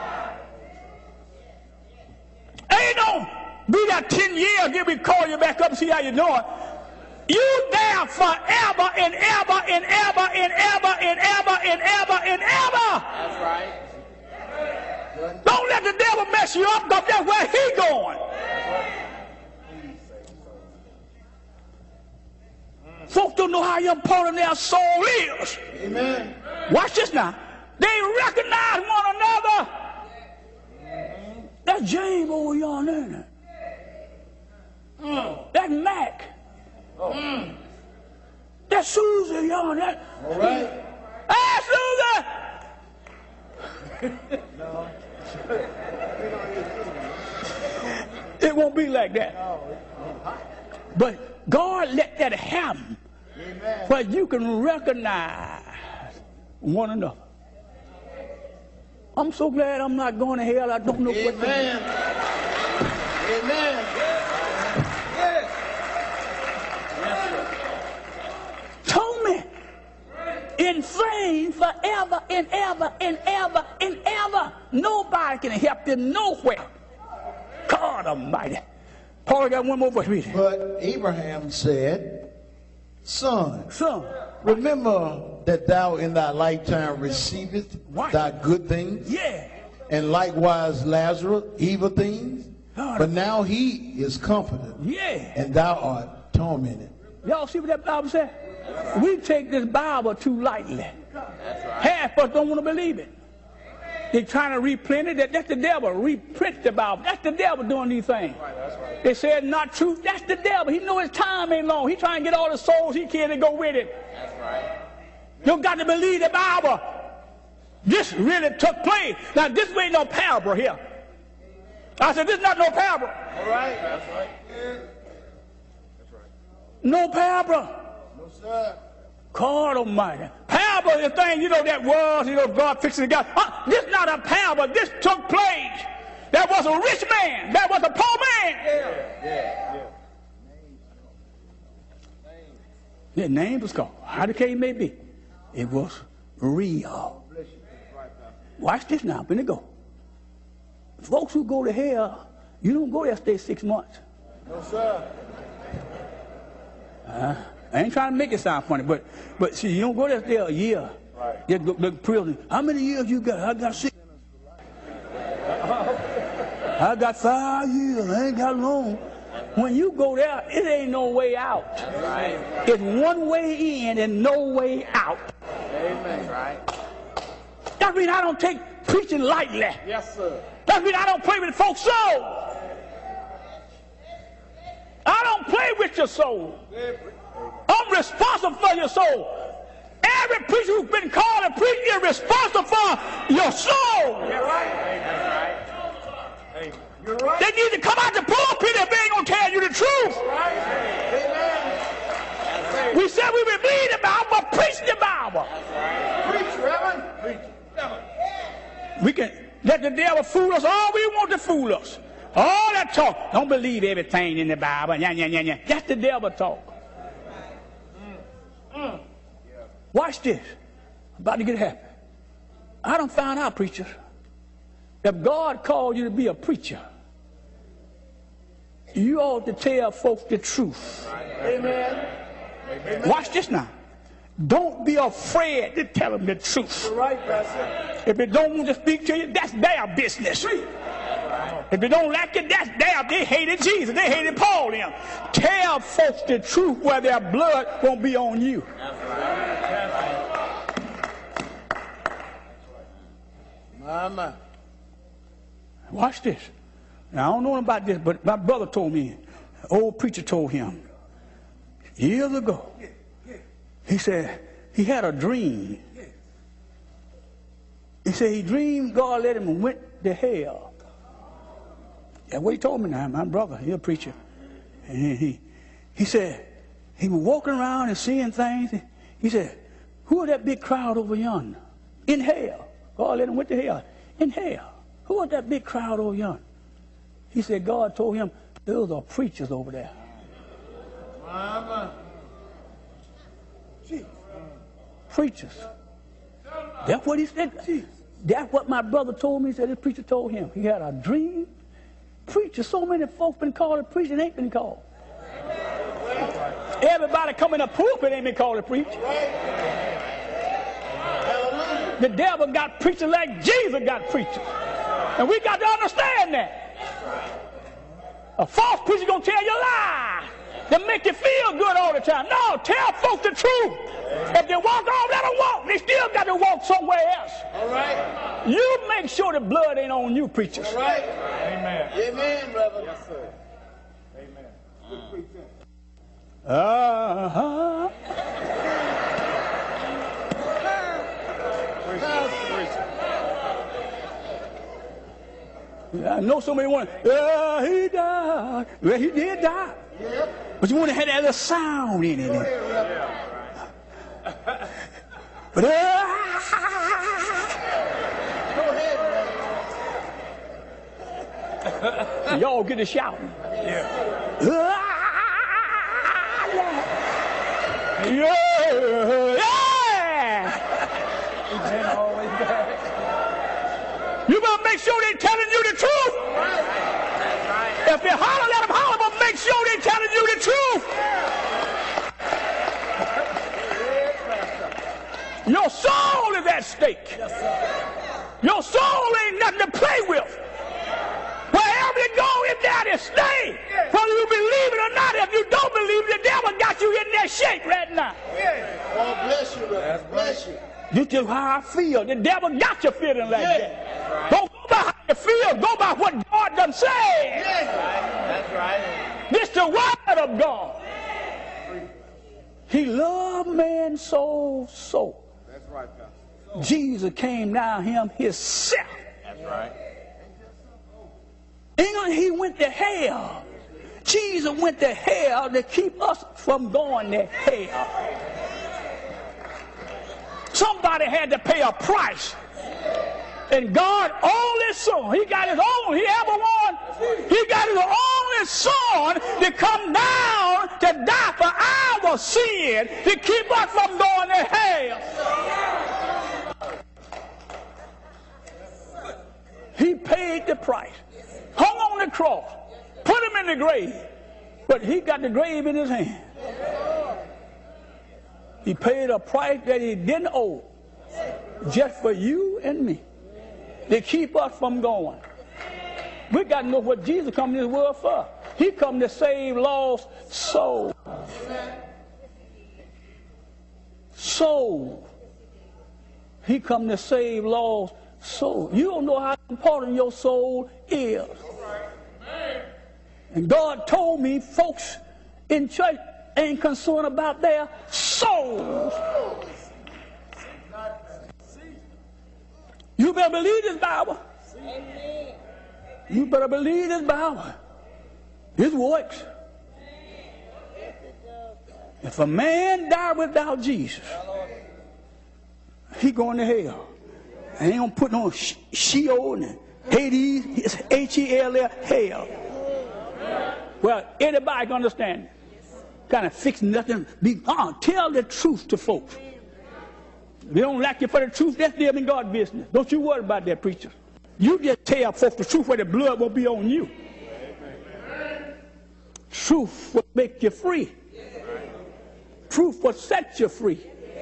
Ain't no be that 10 years, then we call you back up and see how you're doing. You there forever and ever and ever and ever and ever and ever and ever. That's right. Don't let the devil mess you up, because that's where he going. Folks don't know how important their soul is. Amen. Watch this now. They recognize one another. That's James over yonder, isn't it? That's Mac. That's Susie yonder. All right. Hey, Susie! It won't be like that. But God let that happen where you can recognize one another. I'm so glad I'm not going to hell. I don't know what to do. Amen. Amen. Torment in flame forever and ever and ever and ever. Nobody can help them nowhere. God Almighty. Paul got one more verse. Read it. But Abraham said, Son, Remember, that thou in thy lifetime receivest What? thy good things, yeah. and likewise Lazarus evil things. But now he is comforted, Yeah. and thou art tormented. Y'all see what that Bible said? We take this Bible too lightly. Half of us don't want to believe it. They're trying to reprint it. That's the devil. Reprint the Bible. That's the devil doing these things. They said not true. That's the devil. He know his time ain't long. He trying to get all the souls he can to go with it. That's right. You got to believe the Bible. This really took place. Now, this ain't no parable here. I said, this is not no parable. All right. That's right. No parable. No, sir. God Almighty. Parable is the thing, that was, God fixing the guy. This is not a parable. This took place. There was a rich man. There was a poor man. Their name was called. How the case may be. It was real. Watch this now. When they go. Folks who go to hell, you don't go there stay 6 months. No, sir. I ain't trying to make it sound funny, but see, you don't go there stay a year. Right. Just go prison. How many years you got? I got 6. I got 5 years. I ain't got long. When you go there, it ain't no way out. That's right. It's one way in and no way out. Amen. That's right. That means I don't take preaching lightly. Yes, sir. That means I don't play with folks' soul. I don't play with your soul. I'm responsible for your soul. Every preacher who's been called to preach is responsible for your soul. You're right. That's right. Amen. You're right. They need to come out the pulpit if they ain't going to tell you the truth. Right. Amen. We said we would read the Bible, but preach the Bible. Preach, Reverend. Preach. We can let the devil fool us all we want to fool us. All that talk. Don't believe everything in the Bible. That's the devil talk. Watch this. I'm about to get happy. I done found out, preachers, if God called you to be a preacher, you ought to tell folks the truth. Amen. Watch this now. Don't be afraid to tell them the truth. You're right, Pastor. If they don't want to speak to you, that's their business. If they don't like it, that's their. They hated Jesus. They hated Paul. Them. Tell folks the truth where their blood won't be on you. My. Watch this. Now, I don't know about this, but my brother told me, an old preacher told him, years ago, he said he had a dream. He said he dreamed God let him went to hell. That's what he told me now, my brother, he's a preacher. And he said he was walking around and seeing things. He said, who is that big crowd over yonder? In hell. God let him went to hell. In hell. Who is that big crowd over yonder? He said God told him those are preachers over there. Preachers. That's what he said. That's what my brother told me. He said this preacher told him. He had a dream. Preachers. So many folks been called a preacher and ain't been called. Everybody coming to pulpit ain't been called a preacher. The devil got preachers like Jesus got preachers. And we got to understand that. A false preacher going to tell you a lie to make you feel good all the time. No, tell folks the truth. If they walk off, let them walk. They still got to walk somewhere else. All right. You make sure the blood ain't on you, preachers. All right. Amen. Amen, brother. Yes, sir. Amen. I know somebody want to, he died. Well, he did die. Yeah. But you want to have that little sound in it. But, y'all get to shouting. Yeah. You better make sure they're telling you the truth. If they holler, let them holler, but make sure they're telling you the truth. Your soul is at stake. Your soul ain't nothing to play with. Wherever you go, it's there to stay. Whether you believe it or not, if you don't believe it, the devil got you in that shape right now. Oh, bless you, brother. Bless you. This is how I feel. The devil got you feeling like that. Don't go by how you feel. Go by what God done said. That's right. This is the word of God. He loved man so. That's right, Pastor. Jesus came down him himself. That's right. He went to hell. Jesus went to hell to keep us from going to hell. Somebody had to pay a price. And God owned his son. He got his own. He ever won. He got his only son to come down to die for our sin to keep us from going to hell. He paid the price. Hung on the cross. Put him in the grave. But he got the grave in his hand. He paid a price that he didn't owe. Just for you and me. To keep us from going. We got to know what Jesus come in this world for. He come to save lost souls. Soul. He come to save lost souls. You don't know how important your soul is. And God told me folks in church ain't concerned about their souls. You better believe this Bible. You better believe this Bible. His works. If a man die without Jesus, he going to hell. And ain't gonna put no Sheol and Hades. It's H-E-L-L, hell. Well, anybody can understand it. Kind of fix nothing. Tell the truth to folks. If they don't like you for the truth, that's them in God's business. Don't you worry about that, preacher. You just tell folks the truth where the blood won't be on you. Truth will make you free. Truth will set you free.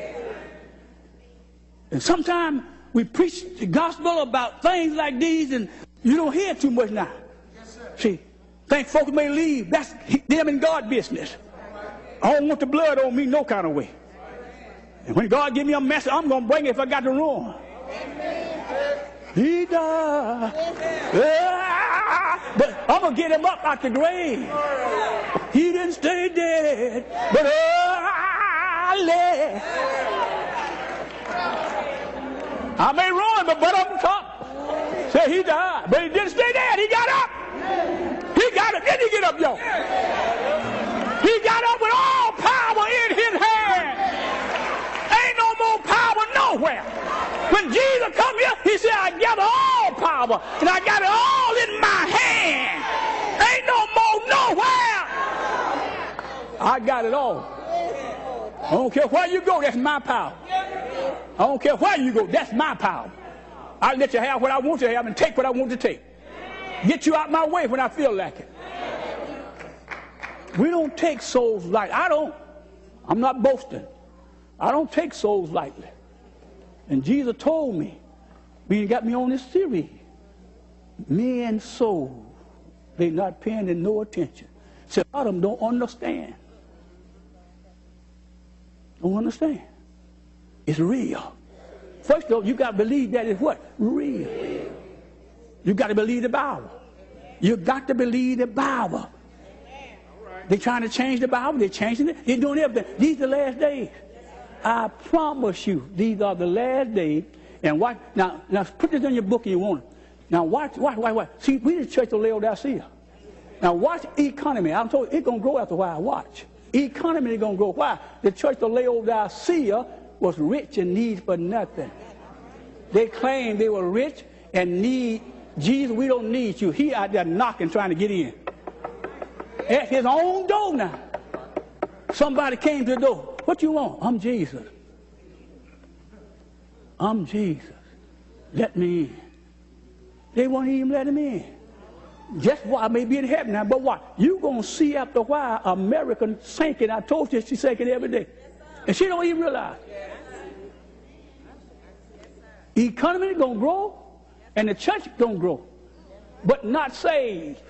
And sometimes we preach the gospel about things like these and you don't hear too much now. See, think folks may leave. That's them in God's business. I don't want the blood on me no kind of way. And when God give me a message, I'm going to bring it if I got the room. He died. But I'm going to get him up out the grave. He didn't stay dead, but early. I may run, but up on top. Say he died, but he didn't stay dead. He got up. He got up. Didn't he get up, y'all? He got up with all power in his hand. Ain't no more power nowhere. When Jesus come here, he said, I got all power, and I got it all in my hand. Ain't no more nowhere. I got it all. I don't care where you go, that's my power. I don't care where you go, that's my power. I let you have what I want you to have and take what I want to take. Get you out my way when I feel like it. We don't take souls lightly. I don't. I'm not boasting. I don't take souls lightly. And Jesus told me, when he got me on this series, men's souls, they not paying in no attention. So a lot of them don't understand. Don't understand. It's real. First of all, you got to believe that it's what? Real. You got to believe the Bible. You got to believe the Bible. They're trying to change the Bible. They're changing it. They're doing everything. These are the last days. I promise you, these are the last days. And watch. Now put this in your book if you want it. Now watch. See, we the church of Laodicea. Now watch economy. I'm told you, it's going to grow after a while. Watch. Economy is going to grow. Why? The church of Laodicea was rich and needs for nothing. They claimed they were rich and need Jesus. We don't need you. He out there knocking, trying to get in. At his own door now. Somebody came to the door. What you want? I'm Jesus. I'm Jesus. Let me in. They won't even let him in. Just why I may be in heaven now, but what? You gonna see after a while America sinking. I told you she's sinking every day. And she don't even realize. The economy is gonna grow and the church is gonna grow. But not saved.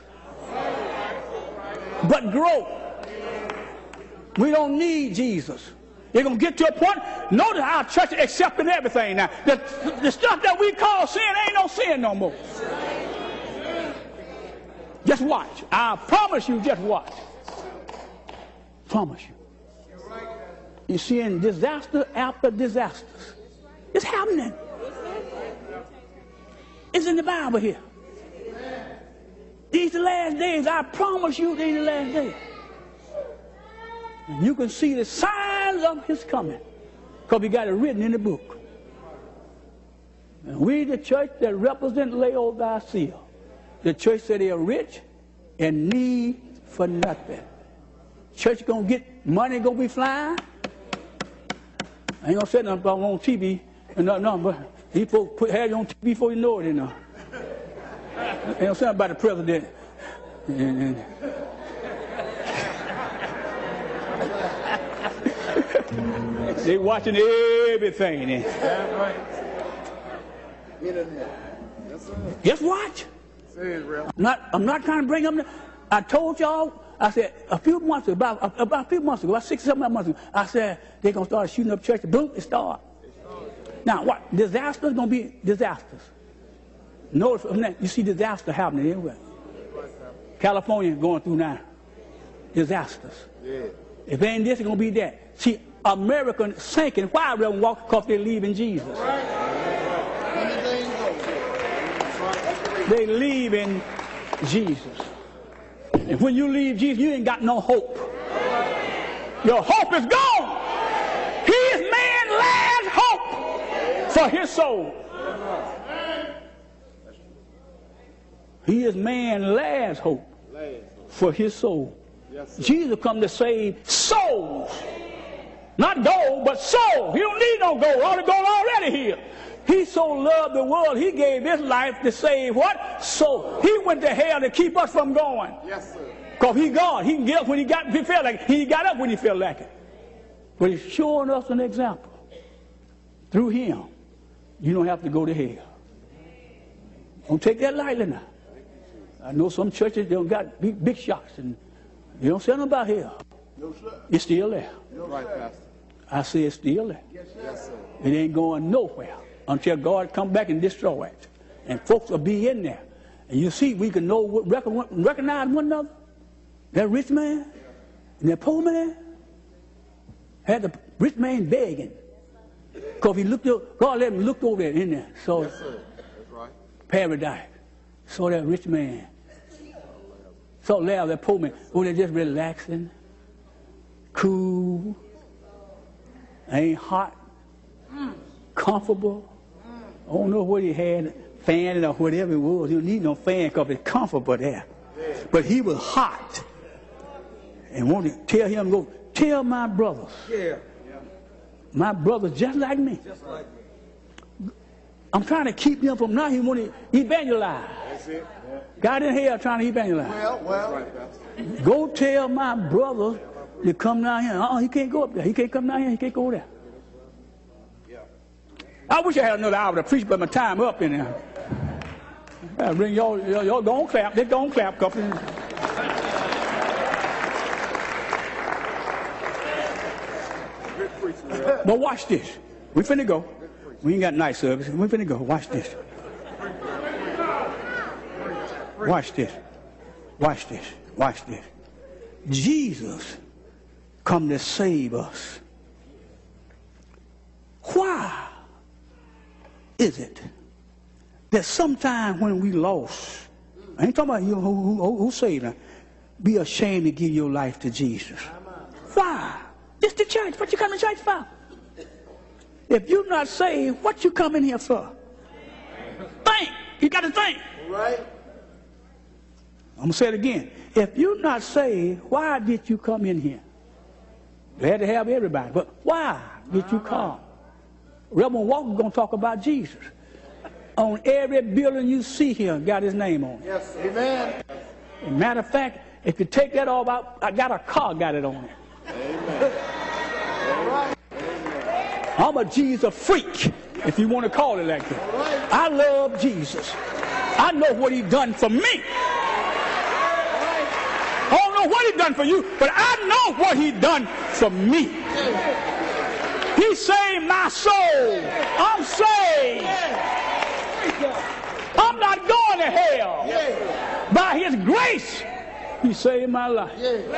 But grow. We don't need Jesus. They're going to get to a point. Notice our church is accepting everything now. The stuff that we call sin ain't no sin no more. Just watch. I promise you, just watch. Promise you. You're seeing disaster after disasters. It's happening. It's in the Bible here. These are the last days. I promise you, these are the last days. And you can see the signs of his coming because we got it written in the book. And we, the church that represent Laodicea, the church that they are rich and need for nothing. Church going to get money, going to be flying. I ain't going to say nothing about on TV. No, but people have you on TV before you know it, you know. Ain't no something about the president. They watching everything. Just watch. I'm not trying to bring them. I told y'all. I said about 6 or 7 months ago. I said they're gonna start shooting up churches. Boom, it started. Now what? Disasters gonna be disasters. Notice you see disaster happening everywhere. California going through now. Disasters. Yeah. If ain't this, it's going to be that. See, Americans sinking. Why they don't walk? Because they leaving Jesus. They leaving Jesus. And when you leave Jesus, you ain't got no hope. Your hope is gone. He is man's last hope for his soul. He is man's last hope for his soul. Yes, Jesus come to save souls. Not gold, but soul. He don't need no gold. All the gold already here. He so loved the world, he gave his life to save what? Soul. He went to hell to keep us from going. Yes, sir. Because he God. He can get up when he felt like it. He got up when he felt like it. But he's showing us an example. Through him, you don't have to go to hell. Don't take that lightly now. I know some churches, they don't got big shots and they don't say nothing about hell. No, sir. It's still there. No, right, Pastor. I say it's still there. Yes, sir. It ain't going nowhere until God come back and destroy it. And folks will be in there. And you see, we can know, recognize one another. That rich man and that poor man had the rich man begging. Because he looked up, God let him look over there in there. So yes, sir. That's right. Paradise. Saw that rich man. Saw Lazarus, that poor man. Oh, they're just relaxing, cool, ain't hot, comfortable. I don't know what he had, fan or whatever it was. You don't need no fan because it's comfortable there. But he was hot. And wanted to tell him, go, tell my brothers. Yeah. My brothers just like me. Just like me. I'm trying to keep them from not. He want to evangelize. That's it. Yeah. God in hell trying to evangelize. Well. Go tell my brothers to come down here. Oh, he can't go up there. He can't come down here. He can't go there. Yeah. I wish I had another hour to preach, but my time up in there. I bring y'all go on clap. They go on clap. But watch this. We finna go. We ain't got night service. We finna go. Watch this. Watch this. Watch this. Watch this. Jesus come to save us. Why is it that sometimes when we lost, I ain't talking about you who saved us, be ashamed to give your life to Jesus? Why? It's the church. What you come to church for? If you're not saved, what you come in here for? Think. You got to think. Right. I'm going to say it again. If you're not saved, why did you come in here? Glad to have everybody, but why did you come? Reverend Walker's going to talk about Jesus. On every building you see here, got his name on it. Yes, amen. As a matter of fact, if you take that all out, I got a car, got it on it. Amen. I'm a Jesus freak, if you want to call it like that. I love Jesus. I know what he done for me. I don't know what he done for you, but I know what he done for me. He saved my soul. I'm saved. I'm not going to hell. By his grace, he saved my life.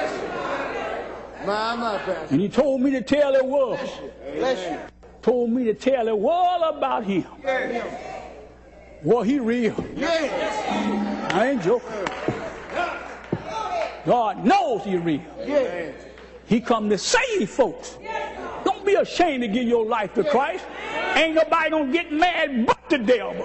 And he told me to tell the world. Told me to tell the world about him. Well, he real. I ain't joking. God knows he's real. He come to save folks. Don't be ashamed to give your life to Christ. Ain't nobody gonna get mad but the devil.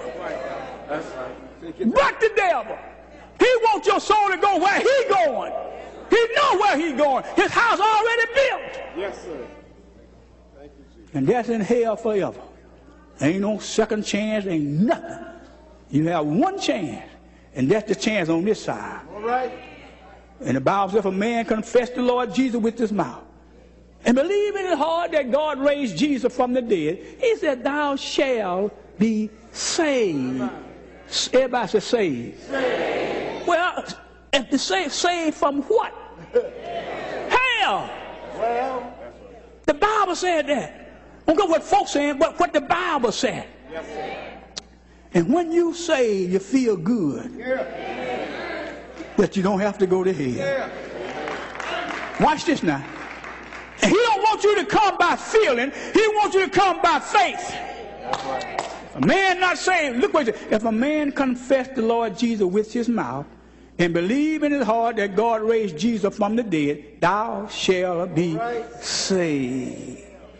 But the devil. He wants your soul to go where he going. He know where he going. His house already built. Yes, sir. Thank you, Jesus. And that's in hell forever. Ain't no second chance, ain't nothing. You have one chance, and that's the chance on this side. All right. And the Bible says if a man confess the Lord Jesus with his mouth and believe in his heart that God raised Jesus from the dead, he said, thou shalt be saved. Everybody say saved. Saved. Well, if the saved from what? Hell. Well, the Bible said that. Don't go what folks saying, but what the Bible said. Yes, and when you say you feel good, that you don't have to go to hell. Watch this now. And he don't want you to come by feeling. He wants you to come by faith. If a man not saved, look what it says. If a man confess the Lord Jesus with his mouth and believe in his heart that God raised Jesus from the dead, thou shalt be saved.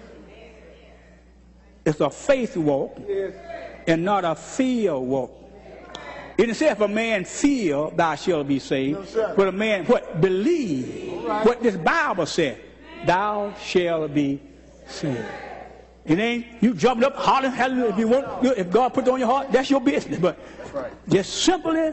It's a faith walk and not a feel walk. It didn't say if a man feel, thou shalt be saved. No, but a man, what? Believe. What this Bible said. Thou shalt be saved. It ain't you jumping up, hollering, hallelujah. If you want, if God put it on your heart, that's your business. But just simply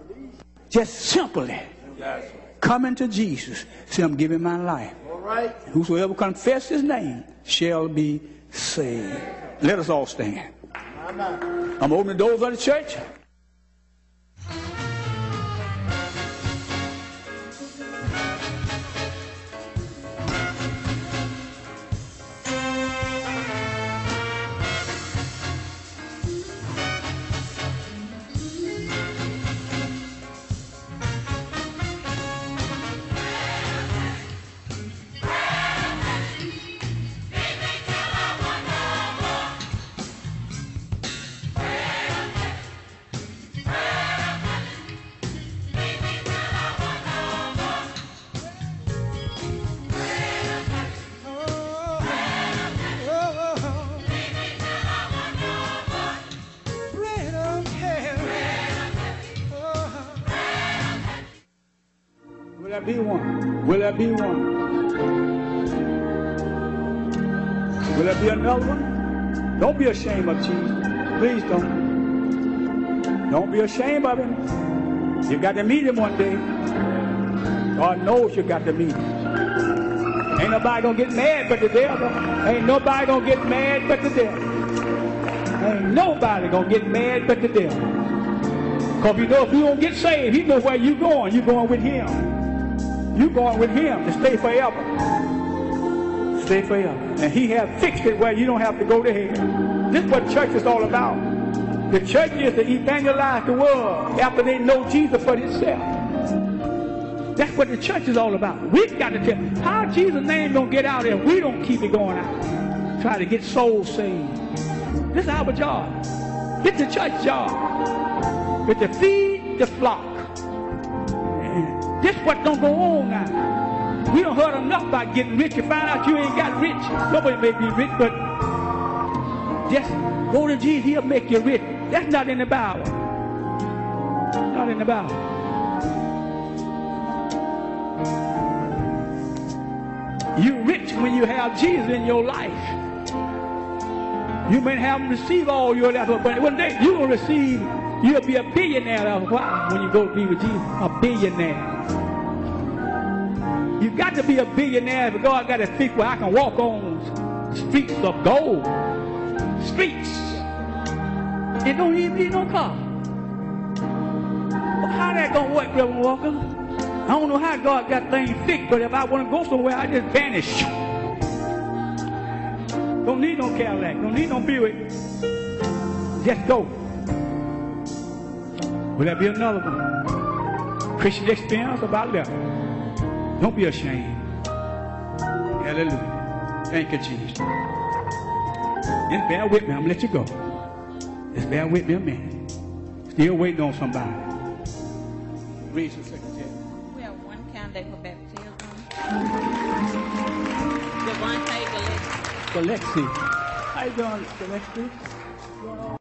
coming to Jesus. Say, I'm giving my life. All right. Whosoever confess his name shall be saved. Let us all stand. I'm opening the doors of the church. there be one? Will there be one? Will there be another one? Don't be ashamed of Jesus. Please don't. Don't be ashamed of him. You got to meet him one day. God knows you got to meet him. Ain't nobody gonna get mad but the devil. Ain't nobody gonna get mad but the devil. Ain't nobody gonna get mad but the devil. Because you know if you don't get saved, he knows where you going. You going with him. You going with him to stay forever. Stay forever. And he has fixed it where you don't have to go to hell. This is what church is all about. The church is to evangelize the world after they know Jesus for himself. That's what the church is all about. We've got to tell how Jesus' name don't get out if we don't keep it going out. Try to get souls saved. This is our job. It's the church job. It's to feed the flock. And this what don't go on now. We don't heard enough about getting rich. You find out you ain't got rich. Nobody may be rich, but just go to Jesus. He'll make you rich. That's not in the Bible. Not in the Bible. You're rich when you have Jesus in your life. You may have him receive all your life, but one day you're going to receive, you'll be a billionaire. Why? When you go to be with Jesus, a billionaire. You got to be a billionaire, but God got to fix where I can walk on streets of gold. Streets. And don't even need no car. Well, how that going to work, Reverend Walker? I don't know how God got things fixed, but if I want to go somewhere, I just vanish. Don't need no Cadillac. Don't need no Buick. Just go. Will there be another one? Christian experience about that. Don't be ashamed. Hallelujah. Thank you, Jesus. Just bear with me. I'm going to let you go. Just bear with me a minute. Still waiting on somebody. Read some secretary. We have one candidate for baptism. Devontae Gillespie. Gillespie. How you doing, Gillespie?